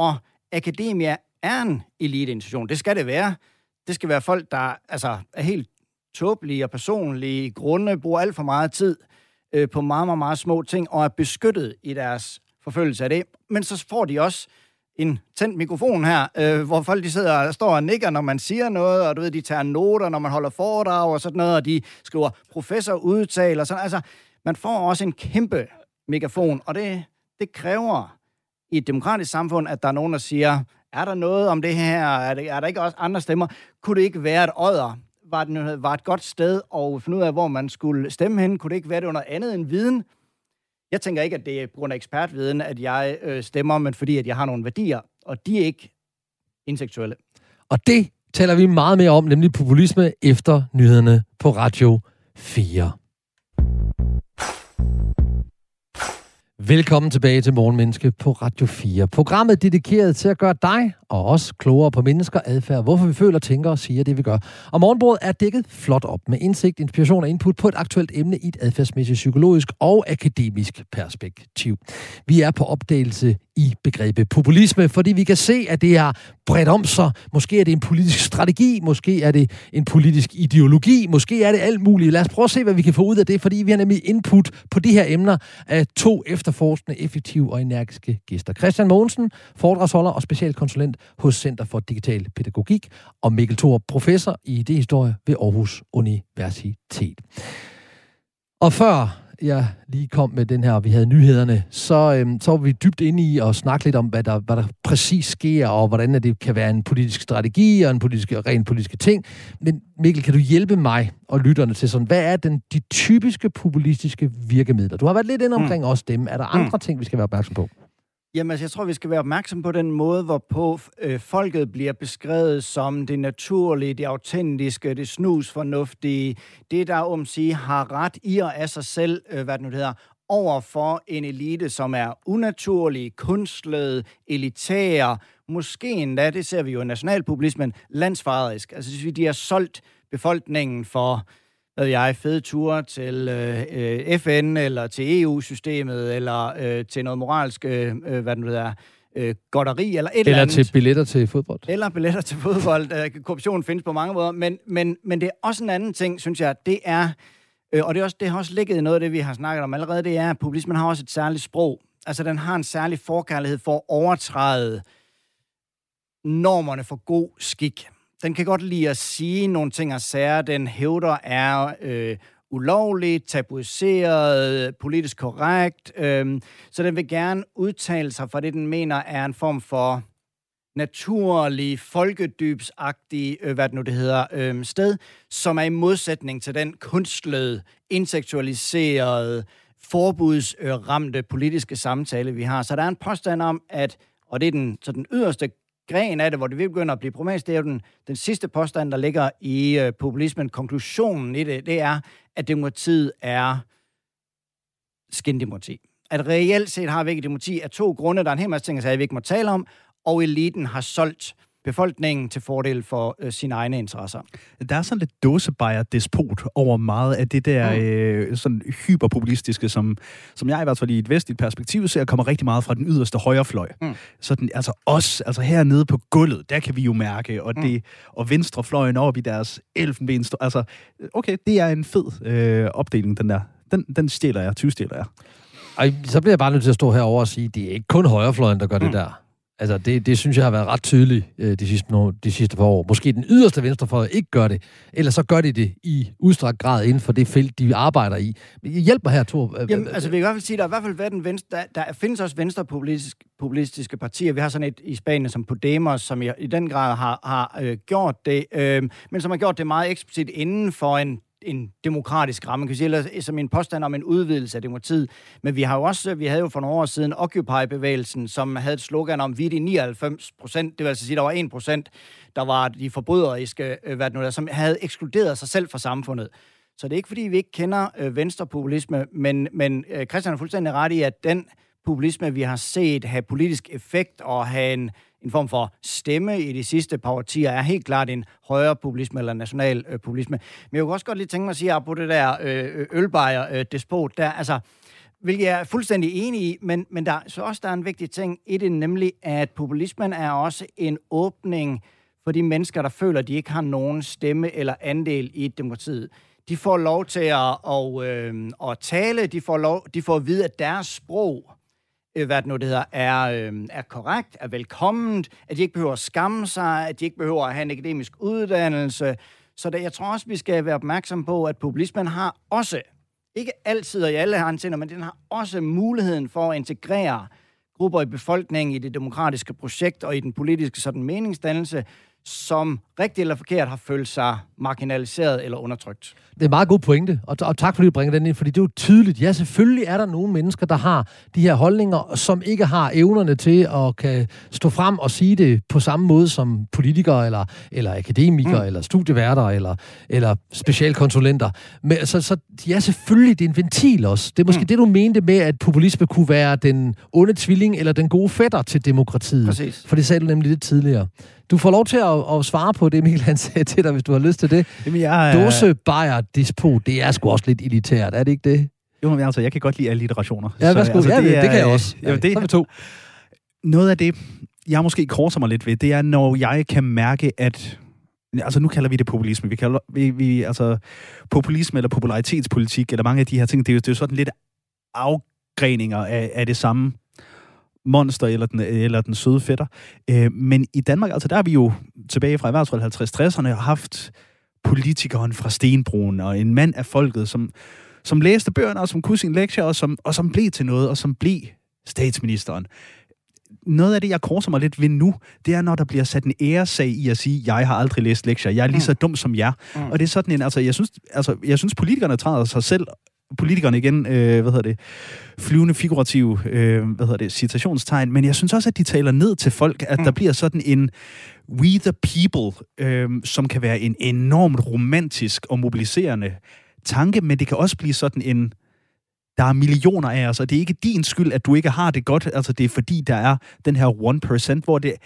akademia er en eliteinstitution. Det skal det være. Det skal være folk, der altså, er helt tåbelige og personlige grunde, bruger alt for meget tid øh, på meget, meget, meget små ting, og er beskyttet i deres forfølgelse af det. Men så får de også en tændt mikrofon her, øh, hvor folk de sidder og står og nikker, når man siger noget, og du ved, de tager noter, når man holder foredrag og sådan noget, og de skriver professor udtaler. Sådan. Altså, man får også en kæmpe megafon, og det, det kræver i et demokratisk samfund, at der er nogen, der siger, er der noget om det her? Er, det, er der ikke også andre stemmer? Kunne det ikke være, at Odder var, den, var et godt sted at finde ud af, hvor man skulle stemme hen? Kunne det ikke være, det under andet end viden? Jeg tænker ikke, at det er på grund af ekspertviden, at jeg øh, stemmer, men fordi, at jeg har nogle værdier, og de er ikke inseksuelle. Og det taler vi meget mere om, nemlig populisme, efter nyhederne på Radio fire. Velkommen tilbage til Morgenmenneske på Radio fire. Programmet er dedikeret til at gøre dig og os klogere på mennesker, adfærd, hvorfor vi føler, tænker og siger det, vi gør. Og Morgenbrødet er dækket flot op med indsigt, inspiration og input på et aktuelt emne i et adfærdsmæssigt, psykologisk og akademisk perspektiv. Vi er på opdagelse i begrebet populisme, fordi vi kan se, at det er bredt om sig. Måske er det en politisk strategi, måske er det en politisk ideologi, måske er det alt muligt. Lad os prøve at se, hvad vi kan få ud af det, fordi vi har nemlig input på de her emner af to efterforskende, effektive og energiske gæster. Christian Mogensen, foredragsholder og specialkonsulent hos Center for Digital Pædagogik, og Mikkel Thorup, professor i idéhistorie ved Aarhus Universitet. Og før jeg lige kom med den her, vi havde nyhederne, så, øhm, så var vi dybt inde i at snakke lidt om, hvad der, hvad der præcis sker, og hvordan det kan være en politisk strategi og en politisk, ren politiske ting. Men Mikkel, kan du hjælpe mig og lytterne til sådan, hvad er den, de typiske populistiske virkemidler? Du har været lidt inde omkring mm. også dem. Er der andre mm. ting, vi skal være opmærksom på? Jamen, altså, jeg tror, vi skal være opmærksom på den måde, hvorpå øh, folket bliver beskrevet som det naturlige, det autentiske, det snusfornuftige, det, der om sige har ret i og af sig selv, øh, hvad det nu hedder, over for en elite, som er unaturlig, kunstlød, elitær, måske endda, det ser vi jo i nationalpopulismen, landsforræderisk. Altså, hvis vi de har solgt befolkningen for jeg fede ture til øh, F N eller til E U-systemet eller øh, til noget moralsk, øh, hvad det nu hedder, øh, godteri eller et eller, eller andet. Eller til billetter til fodbold. Eller billetter til fodbold. Øh, korruption findes på mange måder, men, men, men det er også en anden ting, synes jeg, det er, øh, og det, er også, det har også ligget i noget af det, vi har snakket om allerede, det er, at populismen har også et særligt sprog. Altså, den har en særlig forkærlighed for at overtræde normerne for god skik. Den kan godt lide at sige nogle ting og sager, den hævder er øh, ulovligt, tabuiseret, politisk korrekt. Øh, så den vil gerne udtale sig for det, den mener er en form for naturlig, folkedybsagtig, øh, hvad det nu det hedder, øh, sted, som er i modsætning til den kunstlede, intellektualiserede, forbudsramte politiske samtale, vi har. Så der er en påstand om, at, og det er den, så den yderste gren af det, hvor det vil begynde at blive problematisk, det er jo den, den sidste påstand, der ligger i øh, populismen. Konklusionen i det, det er, at demokratiet er skindemokrati. At reelt set har vi ikke demokrati af to grunde. Der er en hel masse ting, jeg vi ikke må tale om, og eliten har solgt befolkningen til fordel for øh, sine egne interesser. Der er sådan lidt dåsebajer-despot over meget af det der mm. øh, sådan hyperpopulistiske, som, som jeg i hvert fald i et vestligt perspektiv ser, kommer rigtig meget fra den yderste højrefløj. Mm. Sådan, altså os, altså hernede på gulvet, der kan vi jo mærke, og, det, mm. og venstrefløjen op i deres elfenbenstå. Altså, okay, det er en fed øh, opdeling, den der. Den, den stjæler jeg, tyvstjæler jeg. Ej, så bliver jeg bare nødt til at stå herover og sige, det er ikke kun højrefløjen, der gør mm. det der. Altså, det, det synes jeg har været ret tydeligt øh, de, sidste, no, de sidste par år. Måske den yderste venstrefløj ikke gør det, eller så gør de det i udstrakt grad inden for det felt, de arbejder i. Hjælp mig her, Thor. Jamen, altså, vi kan i hvert fald sige, der er i hvert fald været den venstre, der, der findes også venstrepopulistiske partier. Vi har sådan et i Spanien som Podemos, som i, i den grad har, har øh, gjort det, øh, men som har gjort det meget eksplicit inden for en en demokratisk ramme, kan sige, eller som en påstand om en udvidelse af demokratiet. Men vi har jo også, vi havde jo for nogle år siden Occupy-bevægelsen, som havde et slogan om, vi er de nioghalvfems procent, det vil altså sige, der var en procent, der var de forbryderiske, hvad det nu er, som havde ekskluderet sig selv fra samfundet. Så det er ikke, fordi vi ikke kender øh, venstrepopulisme, men, men øh, Christian er fuldstændig ret i, at den populisme, vi har set have politisk effekt og have en en form for stemme i de sidste par årtier, er helt klart en højre populisme eller national øh, populisme. Men jeg kunne også godt lige tænke mig at sige, at på det der øh, ølbejer øh, despot, der, altså, hvilket jeg er fuldstændig enig i, men, men der, så også der er en vigtig ting i det, nemlig at populismen er også en åbning for de mennesker, der føler, at de ikke har nogen stemme eller andel i demokratiet. De får lov til at, og, øh, at tale, de får, lov, de får at vide, at deres sprog, øh, hvad det nu det hedder, er, øh, er korrekt, er velkomment, at de ikke behøver at skamme sig, at de ikke behøver at have en akademisk uddannelse. Så der, jeg tror også, vi skal være opmærksom på, at populismen har også, ikke altid og i alle henseender, men den har også muligheden for at integrere grupper i befolkningen i det demokratiske projekt og i den politiske sådan meningsdannelse, som rigtigt eller forkert har følt sig marginaliseret eller undertrykt. Det er en meget god pointe, og, og tak fordi du bringer den ind, fordi det er jo tydeligt. Ja, selvfølgelig er der nogle mennesker, der har de her holdninger, som ikke har evnerne til at kan stå frem og sige det på samme måde som politikere, eller, eller akademikere, mm. eller studieværter, eller, eller specialkonsulenter. Men, så, så ja, selvfølgelig, det er en ventil også. Det er måske mm. det, du mente med, at populisme kunne være den onde tvilling, eller den gode fætter til demokratiet. Præcis. For det sagde du nemlig lidt tidligere. Du får lov til at, at svare på det, Mikkel han sagde til dig, hvis du har lyst til det. Jamen, jeg, øh... Dåse, bajer, dispot, det er sgu også lidt elitært, er det ikke det? Jo, men altså, jeg kan godt lide alliterationer. Ja, værsgo. Altså, ja, det, det, det kan jeg også. Ja, det, så er vi to. Noget af det, jeg måske korser mig lidt ved, det er, når jeg kan mærke, at... Altså, nu kalder vi det populisme. Vi kalder vi, vi altså populisme eller popularitetspolitik, eller mange af de her ting, det er jo, det er jo sådan lidt afgreninger af, af det samme monster eller den, eller den søde fætter. Øh, men i Danmark, altså der har vi jo tilbage fra i hvert fald halvtreds tresserne haft politikeren fra Stenbroen og en mand af folket, som, som læste bøgerne og som kunne sin lektier og som, og som blev til noget og som blev statsministeren. Noget af det, jeg korser mig lidt ved nu, det er, når der bliver sat en æresag i at sige, jeg har aldrig læst lektier, jeg er lige så dum som jer. Mm. Og det er sådan en, altså jeg synes, altså, jeg synes politikerne træder sig selv politikerne igen, øh, hvad hedder det, flyvende figurative, øh, hvad hedder det, citationstegn, men jeg synes også, at de taler ned til folk, at mm. der bliver sådan en we the people, øh, som kan være en enormt romantisk og mobiliserende tanke, men det kan også blive sådan en, der er millioner af os, og det er ikke din skyld, at du ikke har det godt, altså det er fordi, der er den her one percent, hvor det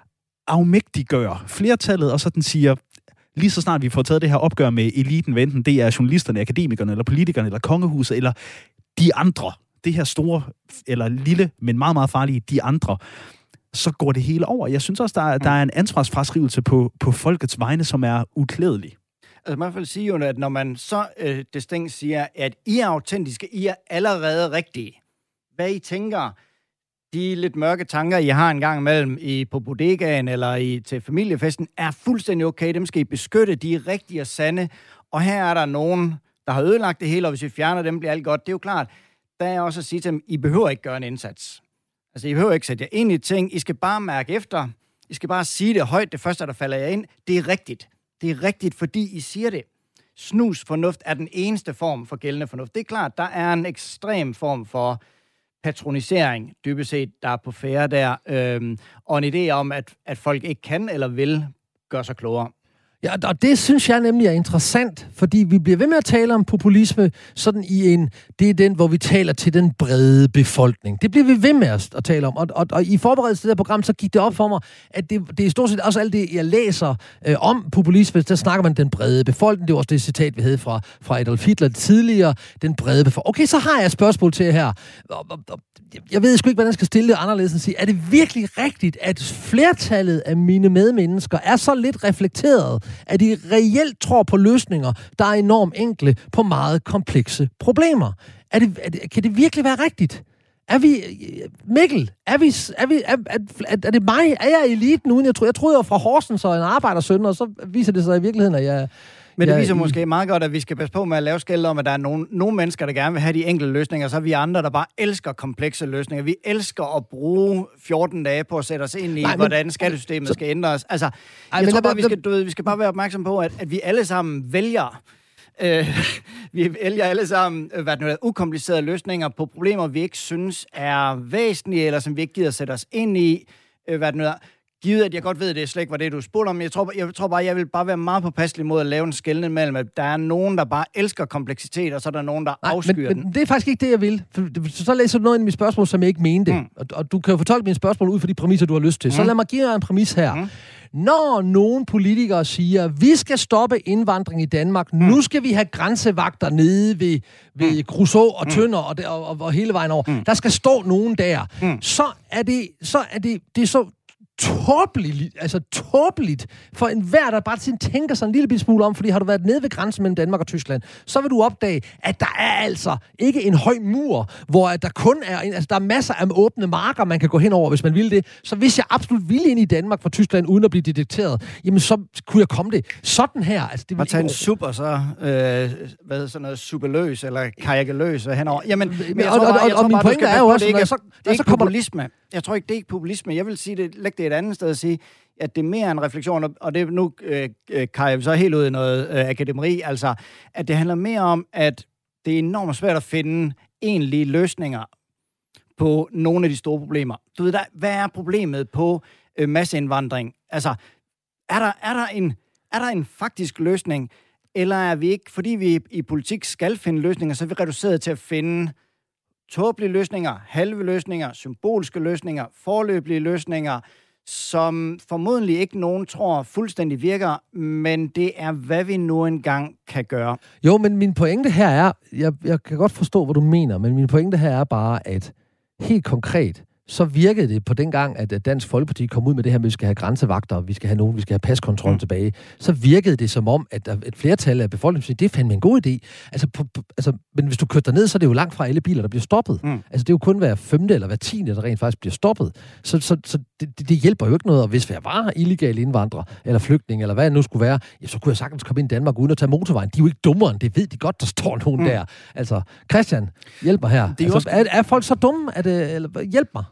afmægtiggør flertallet, og så den siger, lige så snart vi får taget det her opgør med eliten, enten det er journalisterne, akademikerne, eller politikerne, eller kongehuset, eller de andre, det her store, eller lille, men meget, meget farlige, de andre, så går det hele over. Jeg synes også, der er, der er en ansvarsfraskrivelse på, på folkets vegne, som er uklædelig. Altså, man vil sige jo, at når man så øh, distinkt siger, at I er autentiske, I er allerede rigtige. Hvad I tænker, de lidt mørke tanker, I har en gang imellem i, på bodegaen eller i, til familiefesten, er fuldstændig okay. Dem skal I beskytte. De er rigtige og sande. Og her er der nogen, der har ødelagt det hele, og hvis vi fjerner dem, bliver alt godt. Det er jo klart. Der er også at sige til dem, I behøver ikke gøre en indsats. Altså, I behøver ikke sætte jer ind i ting. I skal bare mærke efter. I skal bare sige det højt, det første, der falder jer ind. Det er rigtigt. Det er rigtigt, fordi I siger det. Snus fornuft er den eneste form for gældende fornuft. Det er klart, der er en ekstrem form for patronisering, dybest set, der er på færre der, øhm, og en idé om, at, at folk ikke kan eller vil gøre sig klogere. Ja, og det synes jeg nemlig er interessant, fordi vi bliver ved med at tale om populisme sådan i en, det er den, hvor vi taler til den brede befolkning. Det bliver vi ved med at, at tale om, og, og, og i forberedelse til det her program, så gik det op for mig, at det, det er stort set også alt det, jeg læser øh, om populisme, der snakker man den brede befolkning, det var også det citat, vi havde fra, fra Adolf Hitler tidligere, den brede befolkning. Okay, så har jeg et spørgsmål til jer her. Jeg ved sgu ikke, hvordan jeg skal stille det anderledes og sige, er det virkelig rigtigt, at flertallet af mine medmennesker er så lidt reflekteret, at de reelt tror på løsninger, der er enormt enkle på meget komplekse problemer? Er det, er det, kan det virkelig være rigtigt? Er vi... Mikkel, er, vi, er, vi, er, er, er det mig? Er jeg eliten uden? Jeg, tro, jeg troede, jeg var fra Horsens og en arbejdersøn, og så viser det sig i virkeligheden, at jeg... Men det jeg, viser måske meget godt, at vi skal passe på med at lave skæld om, at der er nogle, nogle mennesker, der gerne vil have de enkelte løsninger, og så er vi andre, der bare elsker komplekse løsninger. Vi elsker at bruge fjorten dage på at sætte os ind i, nej, men, hvordan skattesystemet så, skal ændres. Altså, ej, jeg men, tror bare, vi skal, du ved, vi skal bare være opmærksom på, at, at vi alle sammen vælger... Øh, vi vælger alle sammen hvad det nu er, ukomplicerede løsninger på problemer, vi ikke synes er væsentlige, eller som vi ikke gider sætte os ind i. Øh, hvad det nu er. Givet, at jeg godt ved, at det slet ikke var det, du spurgte om. Jeg tror, jeg tror bare, jeg vil bare være meget påpasselig mod at lave en skelnen mellem, at der er nogen, der bare elsker kompleksitet, og så er der nogen, der Nej, afskyer men, den. Men det er faktisk ikke det, jeg vil. For, så læser du noget ind i mit spørgsmål, som jeg ikke mente. Mm. Og, og du kan jo fortolke mine spørgsmål ud fra de præmisser, du har lyst til. Mm. Så lad mig give dig en præmis her. Mm. når nogle politikere siger, vi skal stoppe indvandring i Danmark, mm. nu skal vi have grænsevagter nede ved, ved mm. Kruså og Tønder og, der, og, og hele vejen over, mm. der skal stå nogen der, mm. så er det, så er det, det er så tåbeligt, altså tåbeligt, for enhver, der bare tænker sig en lille smule om, fordi har du været nede ved grænsen mellem Danmark og Tyskland, så vil du opdage, at der er altså ikke en høj mur, hvor der kun er, altså der er masser af åbne marker, man kan gå hen over, hvis man vil det. Så hvis jeg absolut ville ind i Danmark fra Tyskland, uden at blive detekteret, jamen så kunne jeg komme det sådan her. Altså, det vil tage en sup og så, øh, hvad sådan noget, suppeløs eller kajakkeløs henover. Jamen, men jeg tror bare, jeg tror bare, du skal passe på, det ikke er, det er ikke populisme. Jeg tror ikke, det er ikke populisme. Jeg vil sige det, læg det et andet sted at sige, at det er mere en refleksion, og det er nu, øh, kan jeg så helt ud i noget øh, akademeri, altså, at det handler mere om, at det er enormt svært at finde egentlige løsninger på nogle af de store problemer. Du ved, der, hvad er problemet på øh, masseindvandring? Altså, er der, er, der en, er der en faktisk løsning, eller er vi ikke, fordi vi i politik skal finde løsninger, så er vi reduceret til at finde tåbelige løsninger, halve løsninger, symbolske løsninger, forløbige løsninger, som formodentlig ikke nogen tror fuldstændig virker, men det er, hvad vi nu engang kan gøre. Jo, men min pointe her er, jeg, jeg kan godt forstå, hvad du mener, men min pointe her er bare, at helt konkret, så virkede det på den gang, at Dansk Folkeparti kom ud med det her med, at vi skal have grænsevagter, vi skal have nogen, vi skal have paskontrol mm. tilbage, så virkede det som om, at et flertal af befolkningen siger, det er fandme en god idé. Altså, på, på, altså, men hvis du kører derned, så er det jo langt fra alle biler, der bliver stoppet. Mm. Altså, det er jo kun hver femte eller hver tiende, der rent faktisk bliver stoppet. Så, så, så det, det hjælper jo ikke noget, og hvis jeg var illegal indvandrer, eller flygtning, eller hvad det nu skulle være, ja, så kunne jeg sagtens komme ind i Danmark uden at tage motorvejen. De er jo ikke dummere, end det ved de godt, der står nogen mm. der. Altså, Christian, hjælp mig her. Er, altså, også... er, er folk så dumme? Er det, eller, hjælp mig.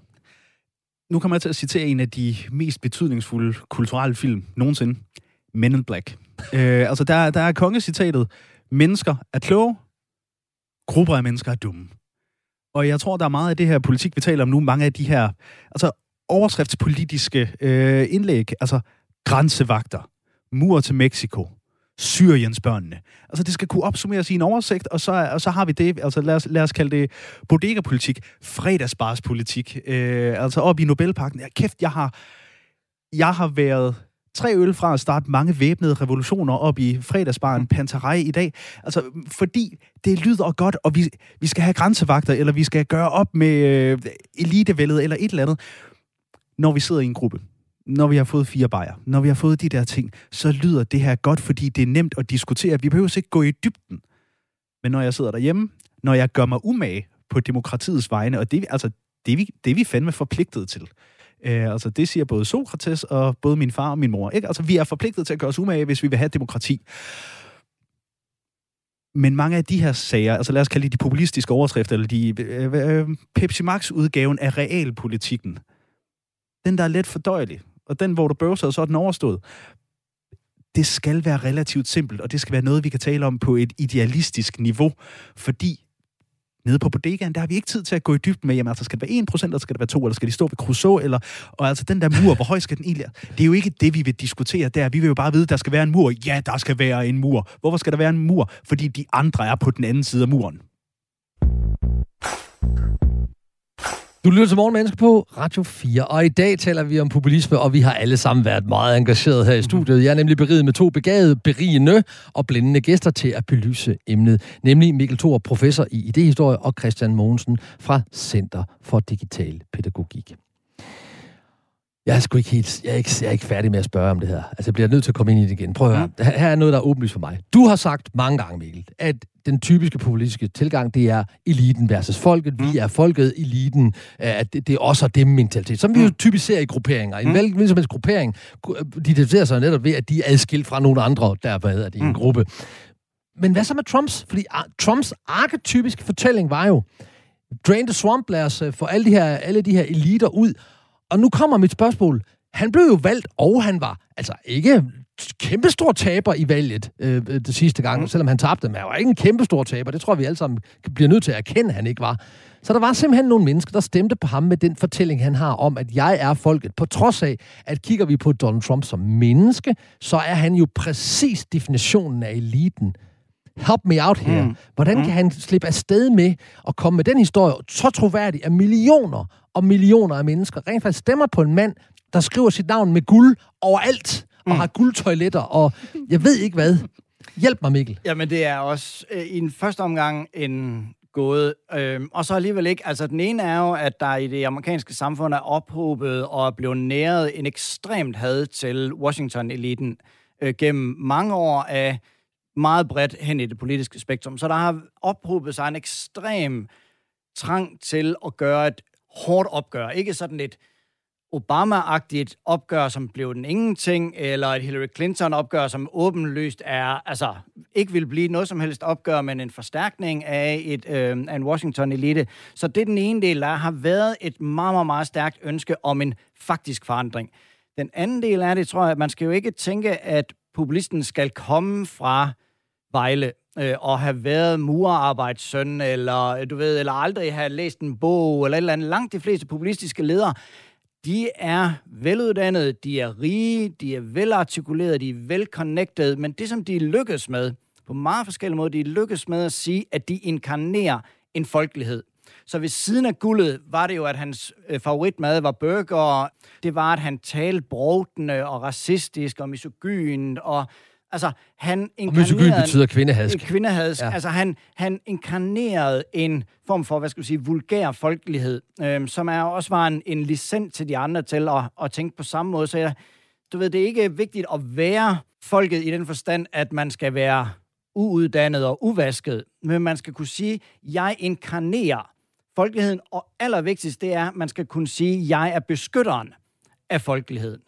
Nu kommer jeg til at citere en af de mest betydningsfulde kulturelle film nogensinde. Men in Black. øh, altså, der, der er kongecitatet, mennesker er kloge, grupper af mennesker er dumme. Og jeg tror, der er meget af det her politik, vi taler om nu, mange af de her altså, overskriftspolitiske øh, indlæg, altså grænsevagter, mur til Mexico, Syriens børnene. Altså, det skal kunne opsummeres i en oversigt, og så, og så har vi det, altså lad os, lad os kalde det bodega-politik, fredagsbarspolitik, øh, altså op i Nobelparken. Ja, kæft, jeg har, jeg har været tre øl fra at starte mange væbnede revolutioner op i fredagsbaren Pantarej i dag. Altså, fordi det lyder godt, og vi, vi skal have grænsevagter, eller vi skal gøre op med øh, elitevældet, eller et eller andet, når vi sidder i en gruppe. Når vi har fået fire bajer, når vi har fået de der ting, så lyder det her godt, fordi det er nemt at diskutere. Vi behøver ikke gå i dybden. Men når jeg sidder derhjemme, når jeg gør mig umage på demokratiets vegne, og det, altså, det, er, vi, det er vi fandme forpligtet til. Øh, altså, det siger både Sokrates og både min far og min mor. Ikke? Altså, vi er forpligtet til at gøre os umage, hvis vi vil have demokrati. Men mange af de her sager, altså lad os kalde det de populistiske overskrifter, eller de øh, øh, Pepsi Max-udgaven af realpolitikken, den der er let fordøjelig, og den, hvor du bøvser, så er den overstået. Det skal være relativt simpelt, og det skal være noget, vi kan tale om på et idealistisk niveau, fordi nede på bodegaen, der har vi ikke tid til at gå i dybden med, jamen altså, skal det være en procent, eller skal det være to, eller skal de stå ved Kruså, eller, og altså den der mur, hvor høj skal den egentlig? Det er jo ikke det, vi vil diskutere der. Vi vil jo bare vide, at der skal være en mur. Ja, der skal være en mur. Hvorfor skal der være en mur? Fordi de andre er på den anden side af muren. Du lytter til Morgenmenneske på Radio fire, og i dag taler vi om populisme, og vi har alle sammen været meget engageret her i studiet. Jeg er nemlig beriget med to begavede, berigende og blændende gæster til at belyse emnet, nemlig Mikkel Thorup, professor i idehistorie, og Christian Mogensen fra Center for Digital Pædagogik. Jeg er sgu ikke helt, jeg er ikke, jeg er ikke færdig med at spørge om det her. Altså, jeg bliver nødt til at komme ind i det igen. Prøv at høre. Her er noget, der er åbenlyst for mig. Du har sagt mange gange, Mikkel, at den typiske populistiske tilgang, det er eliten versus folket. Vi er folket, eliten, at det, det er også dem mentalitet. Som vi jo typisk ser i grupperinger. En hvilken som helst gruppering, de identificerer sig netop ved, at de er adskilt fra nogle andre, der hvad hedder det, en gruppe. Men hvad så med Trumps? Fordi Trumps arketypiske fortælling var jo, drain the swamp, lad os få alle de her, alle de her eliter ud. Og nu kommer mit spørgsmål. Han blev jo valgt, og han var altså ikke kæmpestor taber i valget øh, det sidste gang, mm. selvom han tabte, men han var ikke en kæmpestor taber. Det tror vi alle sammen bliver nødt til at erkende, at han ikke var. Så der var simpelthen nogle mennesker, der stemte på ham med den fortælling, han har om, at jeg er folket. På trods af, at kigger vi på Donald Trump som menneske, så er han jo præcis definitionen af eliten. Help me out here. Mm. Hvordan kan han slippe afsted med at komme med den historie så troværdig, at millioner og millioner af mennesker rent faktisk stemmer på en mand, der skriver sit navn med guld overalt, og mm. har guldtoiletter, og jeg ved ikke hvad. Hjælp mig, Mikkel. Jamen, det er også øh, i en første omgang en gåde. Øh, og så alligevel ikke. Altså, den ene er jo, at der i det amerikanske samfund er ophobet og er blevet næret en ekstremt had til Washington-eliten øh, gennem mange år af meget bredt hen i det politiske spektrum. Så der har ophobet sig en ekstrem trang til at gøre et hårdt opgør. Ikke sådan et Obama-agtigt opgør, som blev den ingenting, eller et Hillary Clinton-opgør, som åbenlyst er, altså ikke vil blive noget som helst opgør, men en forstærkning af, et, øh, af en Washington-elite. Så det er den ene del, der har været et meget, meget, meget stærkt ønske om en faktisk forandring. Den anden del er det, tror jeg, at man skal jo ikke tænke, at populisten skal komme fra Vejle øh, og have været murerarbejdssøn, eller du ved, eller aldrig have læst en bog, eller et eller andet. Langt de fleste populistiske ledere, de er veluddannede, de er rige, de er velartikulerede, de er velconnected, men det, som de lykkes med, på meget forskellige måder, de lykkes med at sige, at de inkarnerer en folkelighed. Så ved siden af guldet var det jo, at hans øh, favoritmad var burger. Det var, at han talte brovtende og racistisk og misogyn. Og altså, han inkarnerede... Og misogyn betyder kvindehadsk. Kvindehadsk. Ja. Altså, han, han inkarnerede en form for, hvad skal vi sige, vulgær folkelighed, øh, som er også var en, en licens til de andre til at, at tænke på samme måde. Så jeg, du ved, det er ikke vigtigt at være folket i den forstand, at man skal være uuddannet og uvasket, men man skal kunne sige, jeg inkarnerer folkeligheden, og allervigtigst det er, at man skal kunne sige, at jeg er beskytteren af folkeligheden.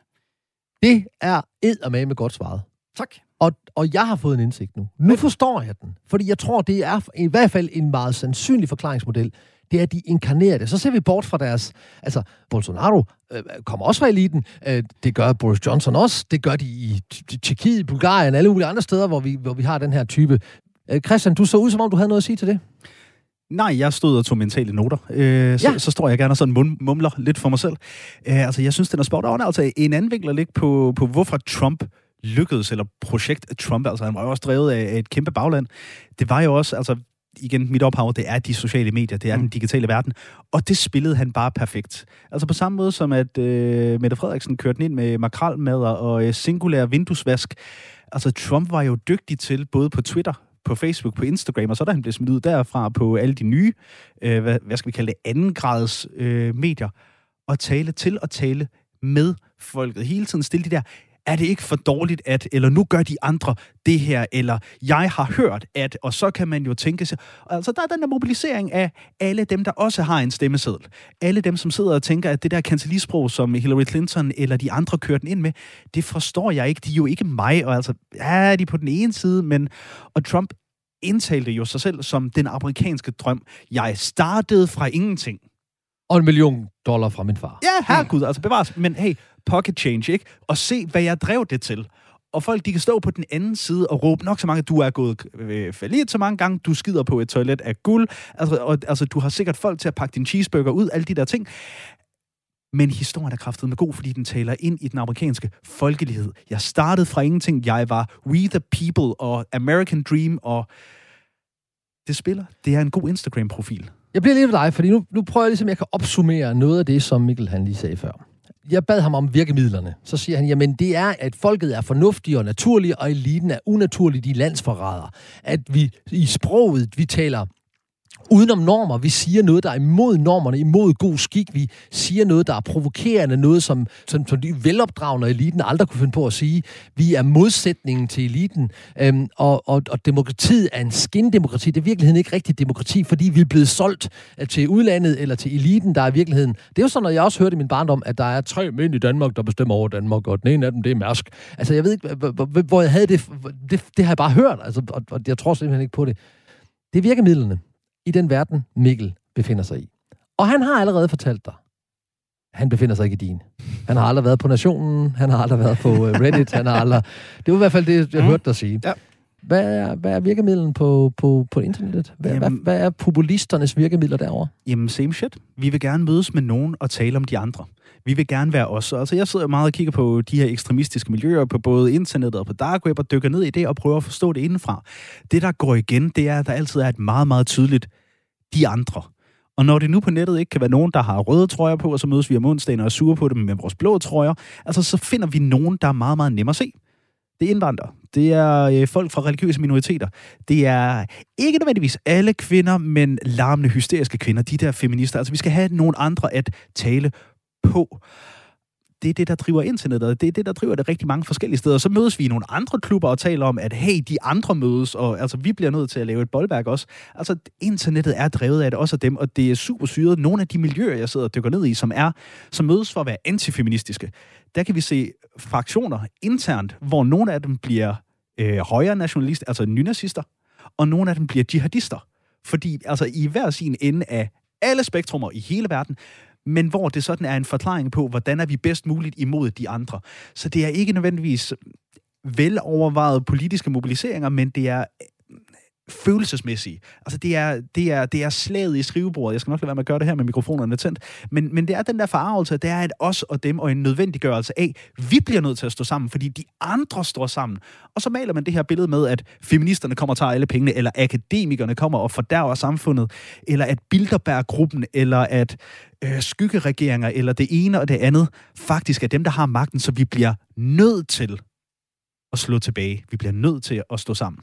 Det er eddermame med godt svaret. Tak. Og, og jeg har fået en indsigt nu. Nu forstår jeg den. Fordi jeg tror, det er i hvert fald en meget sandsynlig forklaringsmodel. Det er, at de inkarnerer det. Så ser vi bort fra deres... Altså, Bolsonaro øh, kommer også fra eliten. Øh, det gør Boris Johnson også. Det gør de i Tjekkiet, Bulgarien, alle mulige andre steder, hvor vi, hvor vi har den her type. Øh, Christian, du så ud, som om du havde noget at sige til det. Nej, jeg stod og tog mentale noter. Øh, så, ja. så står jeg gerne og sådan mum- mumler lidt for mig selv. Øh, altså, jeg synes, den er sport on. Altså, en anden vinkel ligge på, på, hvorfor Trump lykkedes, eller projekt Trump, altså han var jo også drevet af et kæmpe bagland. Det var jo også, altså igen, mit ophav, det er de sociale medier, det er mm. den digitale verden, og det spillede han bare perfekt. Altså på samme måde som, at øh, Mette Frederiksen kørte den ind med makrelmadder og øh, singulær vinduesvask. Altså Trump var jo dygtig til, både på Twitter, på Facebook, på Instagram, og så da han blev smidt ud derfra på alle de nye, øh, hvad, hvad skal vi kalde det, andengrads øh, medier, og tale til og tale med folket. Hele tiden stille de der, er det ikke for dårligt at, eller nu gør de andre det her, eller jeg har hørt at, og så kan man jo tænke sig, altså der er den der mobilisering af alle dem, der også har en stemmeseddel. Alle dem, som sidder og tænker, at det der kancellisprog, som Hillary Clinton eller de andre kørte den ind med, det forstår jeg ikke, de er jo ikke mig, og altså, ja, de er på den ene side, men, og Trump indtalte jo sig selv som den amerikanske drøm. Jeg startede fra ingenting. Og en million dollar fra min far. Ja, herregud, altså bevares. Men hey, pocket change, ikke? Og se, hvad jeg drev det til. Og folk, de kan stå på den anden side og råbe nok så mange, du er gået øh, fallit så mange gange, du skider på et toilet af guld, altså, og, altså du har sikkert folk til at pakke din cheeseburger ud, alle de der ting. Men historien er kraftet med god, fordi den taler ind i den amerikanske folkelighed. Jeg startede fra ingenting, jeg var We the People og American Dream, og det spiller. Det er en god Instagram-profil. Jeg bliver lidt ved dig, fordi nu, nu prøver jeg ligesom, jeg kan opsummere noget af det, som Mikkel han lige sagde før. Jeg bad ham om virkemidlerne. Så siger han, jamen det er, at folket er fornuftige og naturlige, og eliten er unaturlige, de landsforrædere. At vi i sproget, vi taler udenom normer. Vi siger noget, der er imod normerne, imod god skik. Vi siger noget, der er provokerende, noget, som, som, som de velopdragende eliten aldrig kunne finde på at sige. Vi er modsætningen til eliten, øhm, og, og, og demokratiet er en skindemokrati. Det er i virkeligheden ikke rigtig demokrati, fordi vi er blevet solgt til udlandet eller til eliten, der er i virkeligheden. Det er jo sådan, at jeg også hørte i min barndom, at der er tre mænd i Danmark, der bestemmer over Danmark, og den ene af dem, det er Mærsk. Altså, jeg ved ikke, hvor jeg havde det. Det, det har jeg bare hørt, altså, og, og jeg tror simpelthen ikke på det. Det er virkemidlerne i den verden, Mikkel befinder sig i. Og han har allerede fortalt dig, han befinder sig ikke i din. Han har aldrig været på Nationen, han har aldrig været på Reddit, han har aldrig... Det var i hvert fald det, jeg hørte dig sige. Ja. Hvad er, hvad er virkemidlen på, på, på internettet? Hvad, Jamen, hvad, hvad er populisternes virkemidler derovre? Jamen, same shit. Vi vil gerne mødes med nogen og tale om de andre. Vi vil gerne være os. Altså, jeg sidder meget og kigger på de her ekstremistiske miljøer på både internettet og på dark web og dykker ned i det og prøver at forstå det indenfra. Det, der går igen, det er, at der altid er et meget, meget tydeligt de andre. Og når det nu på nettet ikke kan være nogen, der har røde trøjer på, og så mødes vi om onsdagen og er sure på dem med vores blå trøjer, altså så finder vi nogen, der er meget, meget nemmere at se. Det er indvandrere. Det er øh, folk fra religiøse minoriteter. Det er ikke nødvendigvis alle kvinder, men larmende, hysteriske kvinder. De der feminister. Altså, vi skal have nogle andre at tale på. Det er det, der driver internettet. Det er det, der driver det rigtig mange forskellige steder. Så mødes vi i nogle andre klubber og taler om, at hey, de andre mødes, og altså, vi bliver nødt til at lave et boldværk også. Altså, internettet er drevet af det, også af dem, og det er super syret. Nogle af de miljøer, jeg sidder og dykker ned i, som er, som mødes for at være antifeministiske, der kan vi se fraktioner internt, hvor nogle af dem bliver øh, højre nationalister, altså nynazister, og nogle af dem bliver jihadister. Fordi altså i hver sin ende af alle spektrummer i hele verden, men hvor det sådan er en forklaring på, hvordan er vi bedst muligt imod de andre. Så det er ikke nødvendigvis velovervejede politiske mobiliseringer, men det er følelsesmæssige. Altså det er, det er, det er slaget i skrivebordet. Jeg skal nok lade være med at gøre det her med mikrofonerne tændt. Men, men det er den der forarvelse, det er et os og dem og en nødvendiggørelse af, vi bliver nødt til at stå sammen, fordi de andre står sammen. Og så maler man det her billede med, at feministerne kommer og tager alle pengene, eller akademikerne kommer og fordærver samfundet, eller at Bilderberg-gruppen, eller at øh, skyggeregeringer, eller det ene og det andet, faktisk er dem, der har magten, så vi bliver nødt til at slå tilbage. Vi bliver nødt til at stå sammen.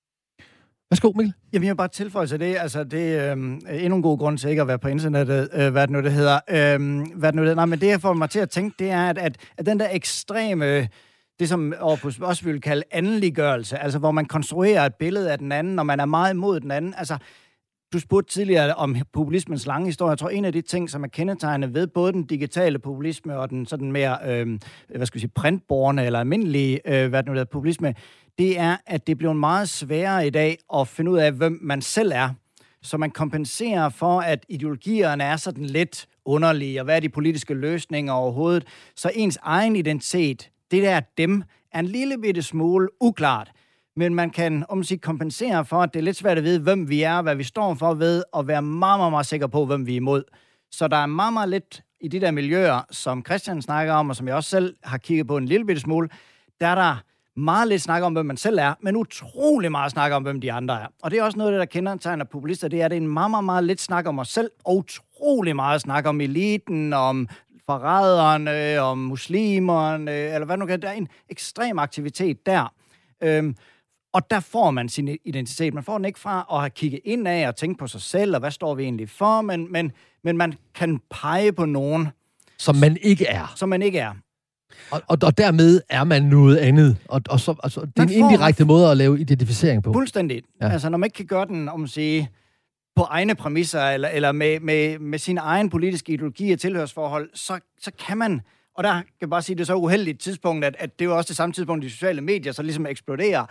Værsgo, Mikkel. Jamen, jeg vil bare tilføje til det. Altså, det er øh, endnu en god grund til ikke at være på internettet, øh, hvad det nu det hedder. Øh, hvad det nu det, nej, men det, jeg får mig til at tænke, det er, at, at, at den der ekstreme, det som også vi vil kalde andeliggørelse, altså hvor man konstruerer et billede af den anden, og man er meget imod den anden. Altså, du spurgte tidligere om populismens lange historie. Jeg tror, en af de ting, som er kendetegnet ved både den digitale populisme og den sådan mere, øh, hvad skal vi sige, printborne eller almindelige, øh, hvad det nu hedder, populisme, det er, at det bliver meget sværere i dag at finde ud af, hvem man selv er. Så man kompenserer for, at ideologierne er sådan lidt underlige, og hvad er de politiske løsninger overhovedet. Så ens egen identitet, det der dem, er en lille bitte smule uklart. Men man kan om sige, kompensere for, at det er lidt svært at vide, hvem vi er, hvad vi står for ved, og være meget, meget, meget sikker på, hvem vi er imod. Så der er meget, meget lidt i de der miljøer, som Christian snakker om, og som jeg også selv har kigget på en lille bitte smule, der er der meget lidt snak om, hvem man selv er, men utrolig meget snak om, hvem de andre er. Og det er også noget af det, der kendetegner populister, det er, at det er en meget, meget, meget lidt snak om os selv, og utrolig meget snak om eliten, om forræderne, om muslimerne, eller hvad nu kan. Der er en ekstrem aktivitet der. Øhm, og der får man sin identitet. Man får den ikke fra at have kigget indad og tænke på sig selv, og hvad står vi egentlig for, men, men, men man kan pege på nogen. Som man ikke er. Som man ikke er. Og, og, og dermed er man noget andet. Og, og så, altså, det er en indirekte måde at lave identificering på. Fuldstændigt. Ja. Altså, når man ikke kan gøre den, om at sige, på egne præmisser, eller, eller med, med, med sin egen politiske ideologi og tilhørsforhold, så, så kan man, og der kan jeg bare sige, det er så uheldigt tidspunkt, at, at det er jo også det samme tidspunkt, de sociale medier så ligesom eksploderer.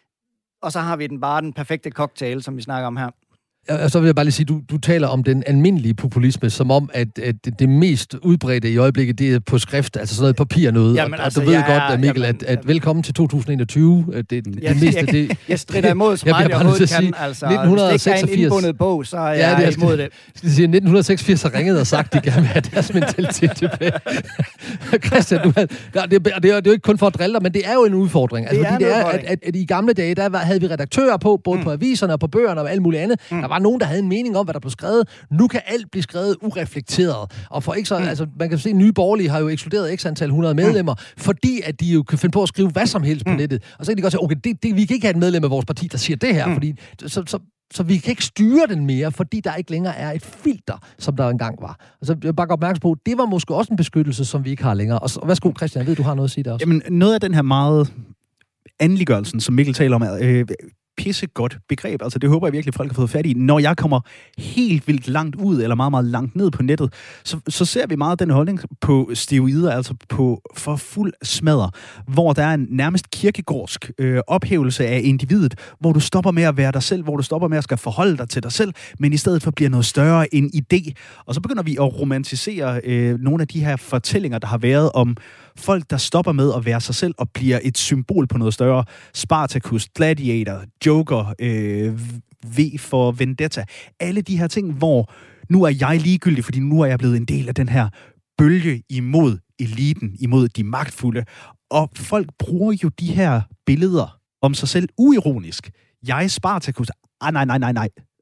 Og så har vi den bare den perfekte cocktail, som vi snakker om her. Og så vil jeg bare lige sige, du, du taler om den almindelige populisme, som om, at, at det mest udbredte i øjeblikket, det er på skrift, altså sådan noget papir noget. Jamen, og, altså, og du ved jeg, godt, Mikkel, jamen, at, at velkommen til to tusind enogtyve. Det, det, jeg, det meste, jeg, det... Jeg strider imod så meget, jeg overhovedet kan. Altså, nitten seksogfirs, hvis det ikke er en indbundet bog, så er ja, jeg det, imod det. Jeg siger, nitten seksogfirs har ringet og sagt, at de gerne vil have deres mentalitet tilbage. Christian, du havde, det, det, er, det er jo ikke kun for at drille dig, men det er jo en udfordring. Altså, det fordi er det er, at, at, at i gamle dage, der var, havde vi redaktører på, både mm. på aviserne og på bøgerne og alt muligt andet. Mm. Der var nogen, der havde en mening om, hvad der blev skrevet. Nu kan alt blive skrevet ureflekteret. Og for ikke så, mm. altså, man kan se, at Nye Borgerlige har jo ekskluderet x antal hundrede medlemmer, mm. fordi at de jo kan finde på at skrive hvad som helst mm. på nettet. Og så kan de godt sige, okay, det, det, vi kan ikke have et medlem af vores parti, der siger det her, mm. fordi så, så, så vi kan ikke styre den mere, fordi der ikke længere er et filter, som der engang var. Og så jeg vil bare godt opmærksom på, det var måske også en beskyttelse, som vi ikke har længere. Og så, værsgo, Christian, jeg ved, du har noget at sige der også. Jamen, noget af den her meget andeliggørelsen, som Mikkel taler om, er øh, pissegodt begreb. Altså, det håber jeg virkelig, folk har fået fat i. Når jeg kommer helt vildt langt ud, eller meget, meget langt ned på nettet, så, så ser vi meget den holdning på steroider, altså på for fuld smadder, hvor der er en nærmest kirkegårdsk øh, ophævelse af individet, hvor du stopper med at være dig selv, hvor du stopper med at skal forholde dig til dig selv, men i stedet for bliver noget større en idé. Og så begynder vi at romantisere øh, nogle af de her fortællinger, der har været om folk, der stopper med at være sig selv og bliver et symbol på noget større. Spartacus, Gladiator, Joker, øh, V for Vendetta. Alle de her ting, hvor nu er jeg ligegyldig, fordi nu er jeg blevet en del af den her bølge imod eliten, imod de magtfulde. Og folk bruger jo de her billeder om sig selv uironisk. Jeg er Spartacus. Ah, nej, nej, nej, nej.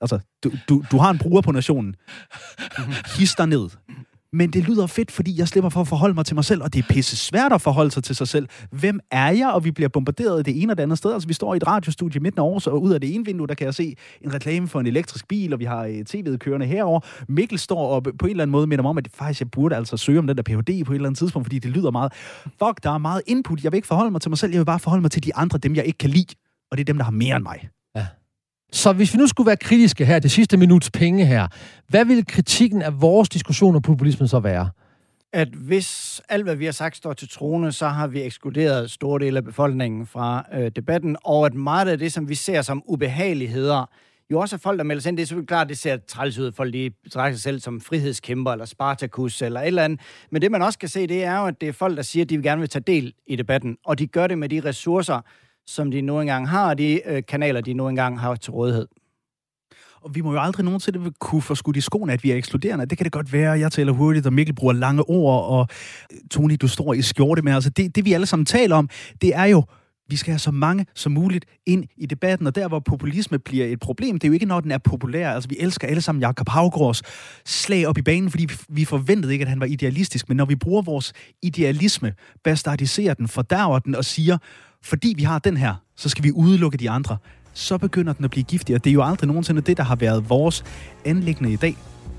Altså, du, du, du har en bruger på Nationen. His dig ned. Men det lyder fedt, fordi jeg slipper for at forholde mig til mig selv, og det er pisse svært at forholde sig til sig selv. Hvem er jeg? Og vi bliver bombarderet det ene og det andet sted. Altså, vi står i et radiostudie midten af året, og ud af det ene vindue, der kan jeg se en reklame for en elektrisk bil, og vi har tv'et kørende herover. Mikkel står og på en eller anden måde minder mig om, at faktisk jeg burde altså søge om den der P H D på et eller andet tidspunkt, fordi det lyder meget. Fuck, der er meget input. Jeg vil ikke forholde mig til mig selv, jeg vil bare forholde mig til de andre, dem jeg ikke kan lide. Og det er dem, der har mere end mig. Ja. Så hvis vi nu skulle være kritiske her, det sidste minuts penge her, hvad ville kritikken af vores diskussion om populismen så være? At hvis alt, hvad vi har sagt, står til troende, så har vi ekskluderet store dele af befolkningen fra øh, debatten, og at meget af det, som vi ser som ubehageligheder, jo også er folk, der melder sig ind. Det er selvfølgelig klart, det ser træls ud, folk de betragter sig selv som frihedskæmper, eller Spartacus, eller et eller andet. Men det, man også kan se, det er jo, at det er folk, der siger, at de gerne vil tage del i debatten, og de gør det med de ressourcer, som de nu engang har, og de øh, kanaler, de nu engang har til rådighed. Og vi må jo aldrig nogensinde kunne få skudt i skoene, at vi er ekskluderende. Det kan det godt være. Jeg taler hurtigt, og Mikkel bruger lange ord, og Tony, du står i skjorte med. Altså det, det vi alle sammen taler om, det er jo, vi skal have så mange som muligt ind i debatten, og der, hvor populisme bliver et problem, det er jo ikke, når den er populær. Altså, vi elsker alle sammen Jakob Haugaards slag op i banen, fordi vi forventede ikke, at han var idealistisk. Men når vi bruger vores idealisme, bastardiserer den, fordærver den og siger, fordi vi har den her, så skal vi udelukke de andre, så begynder den at blive giftig, og det er jo aldrig nogensinde det, der har været vores anliggende i dag.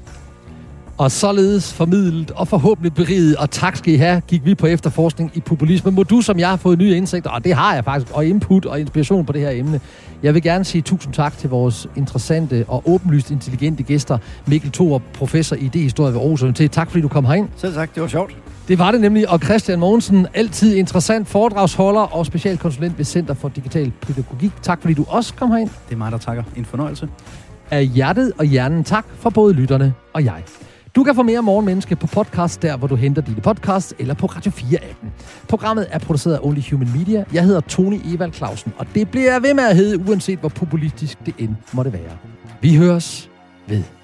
Og således formidlet og forhåbentlig beriget, og tak skal I have, gik vi på efterforskning i populisme. Må du, som jeg har fået nye indsigter, og det har jeg faktisk, og input og inspiration på det her emne. Jeg vil gerne sige tusind tak til vores interessante og åbenlyst intelligente gæster, Mikkel Thorup, professor i idéhistorie ved Aarhus Universitet. Tak fordi du kom herind. Selv tak, det var sjovt. Det var det nemlig, og Christian Mogensen, altid interessant foredragsholder og specialkonsulent ved Center for Digital Pædagogik. Tak fordi du også kom herind. Det er mig, der takker. En fornøjelse. Af hjertet og hjernen tak for både lytterne og jeg. Du kan få mere Morgenmenneske på podcast, der hvor du henter dine podcasts, eller på Radio fire-appen. Programmet er produceret af Only Human Media. Jeg hedder Tony Evald Clausen, og det bliver ved med at hedde, uanset hvor populistisk det end måtte være. Vi høres ved.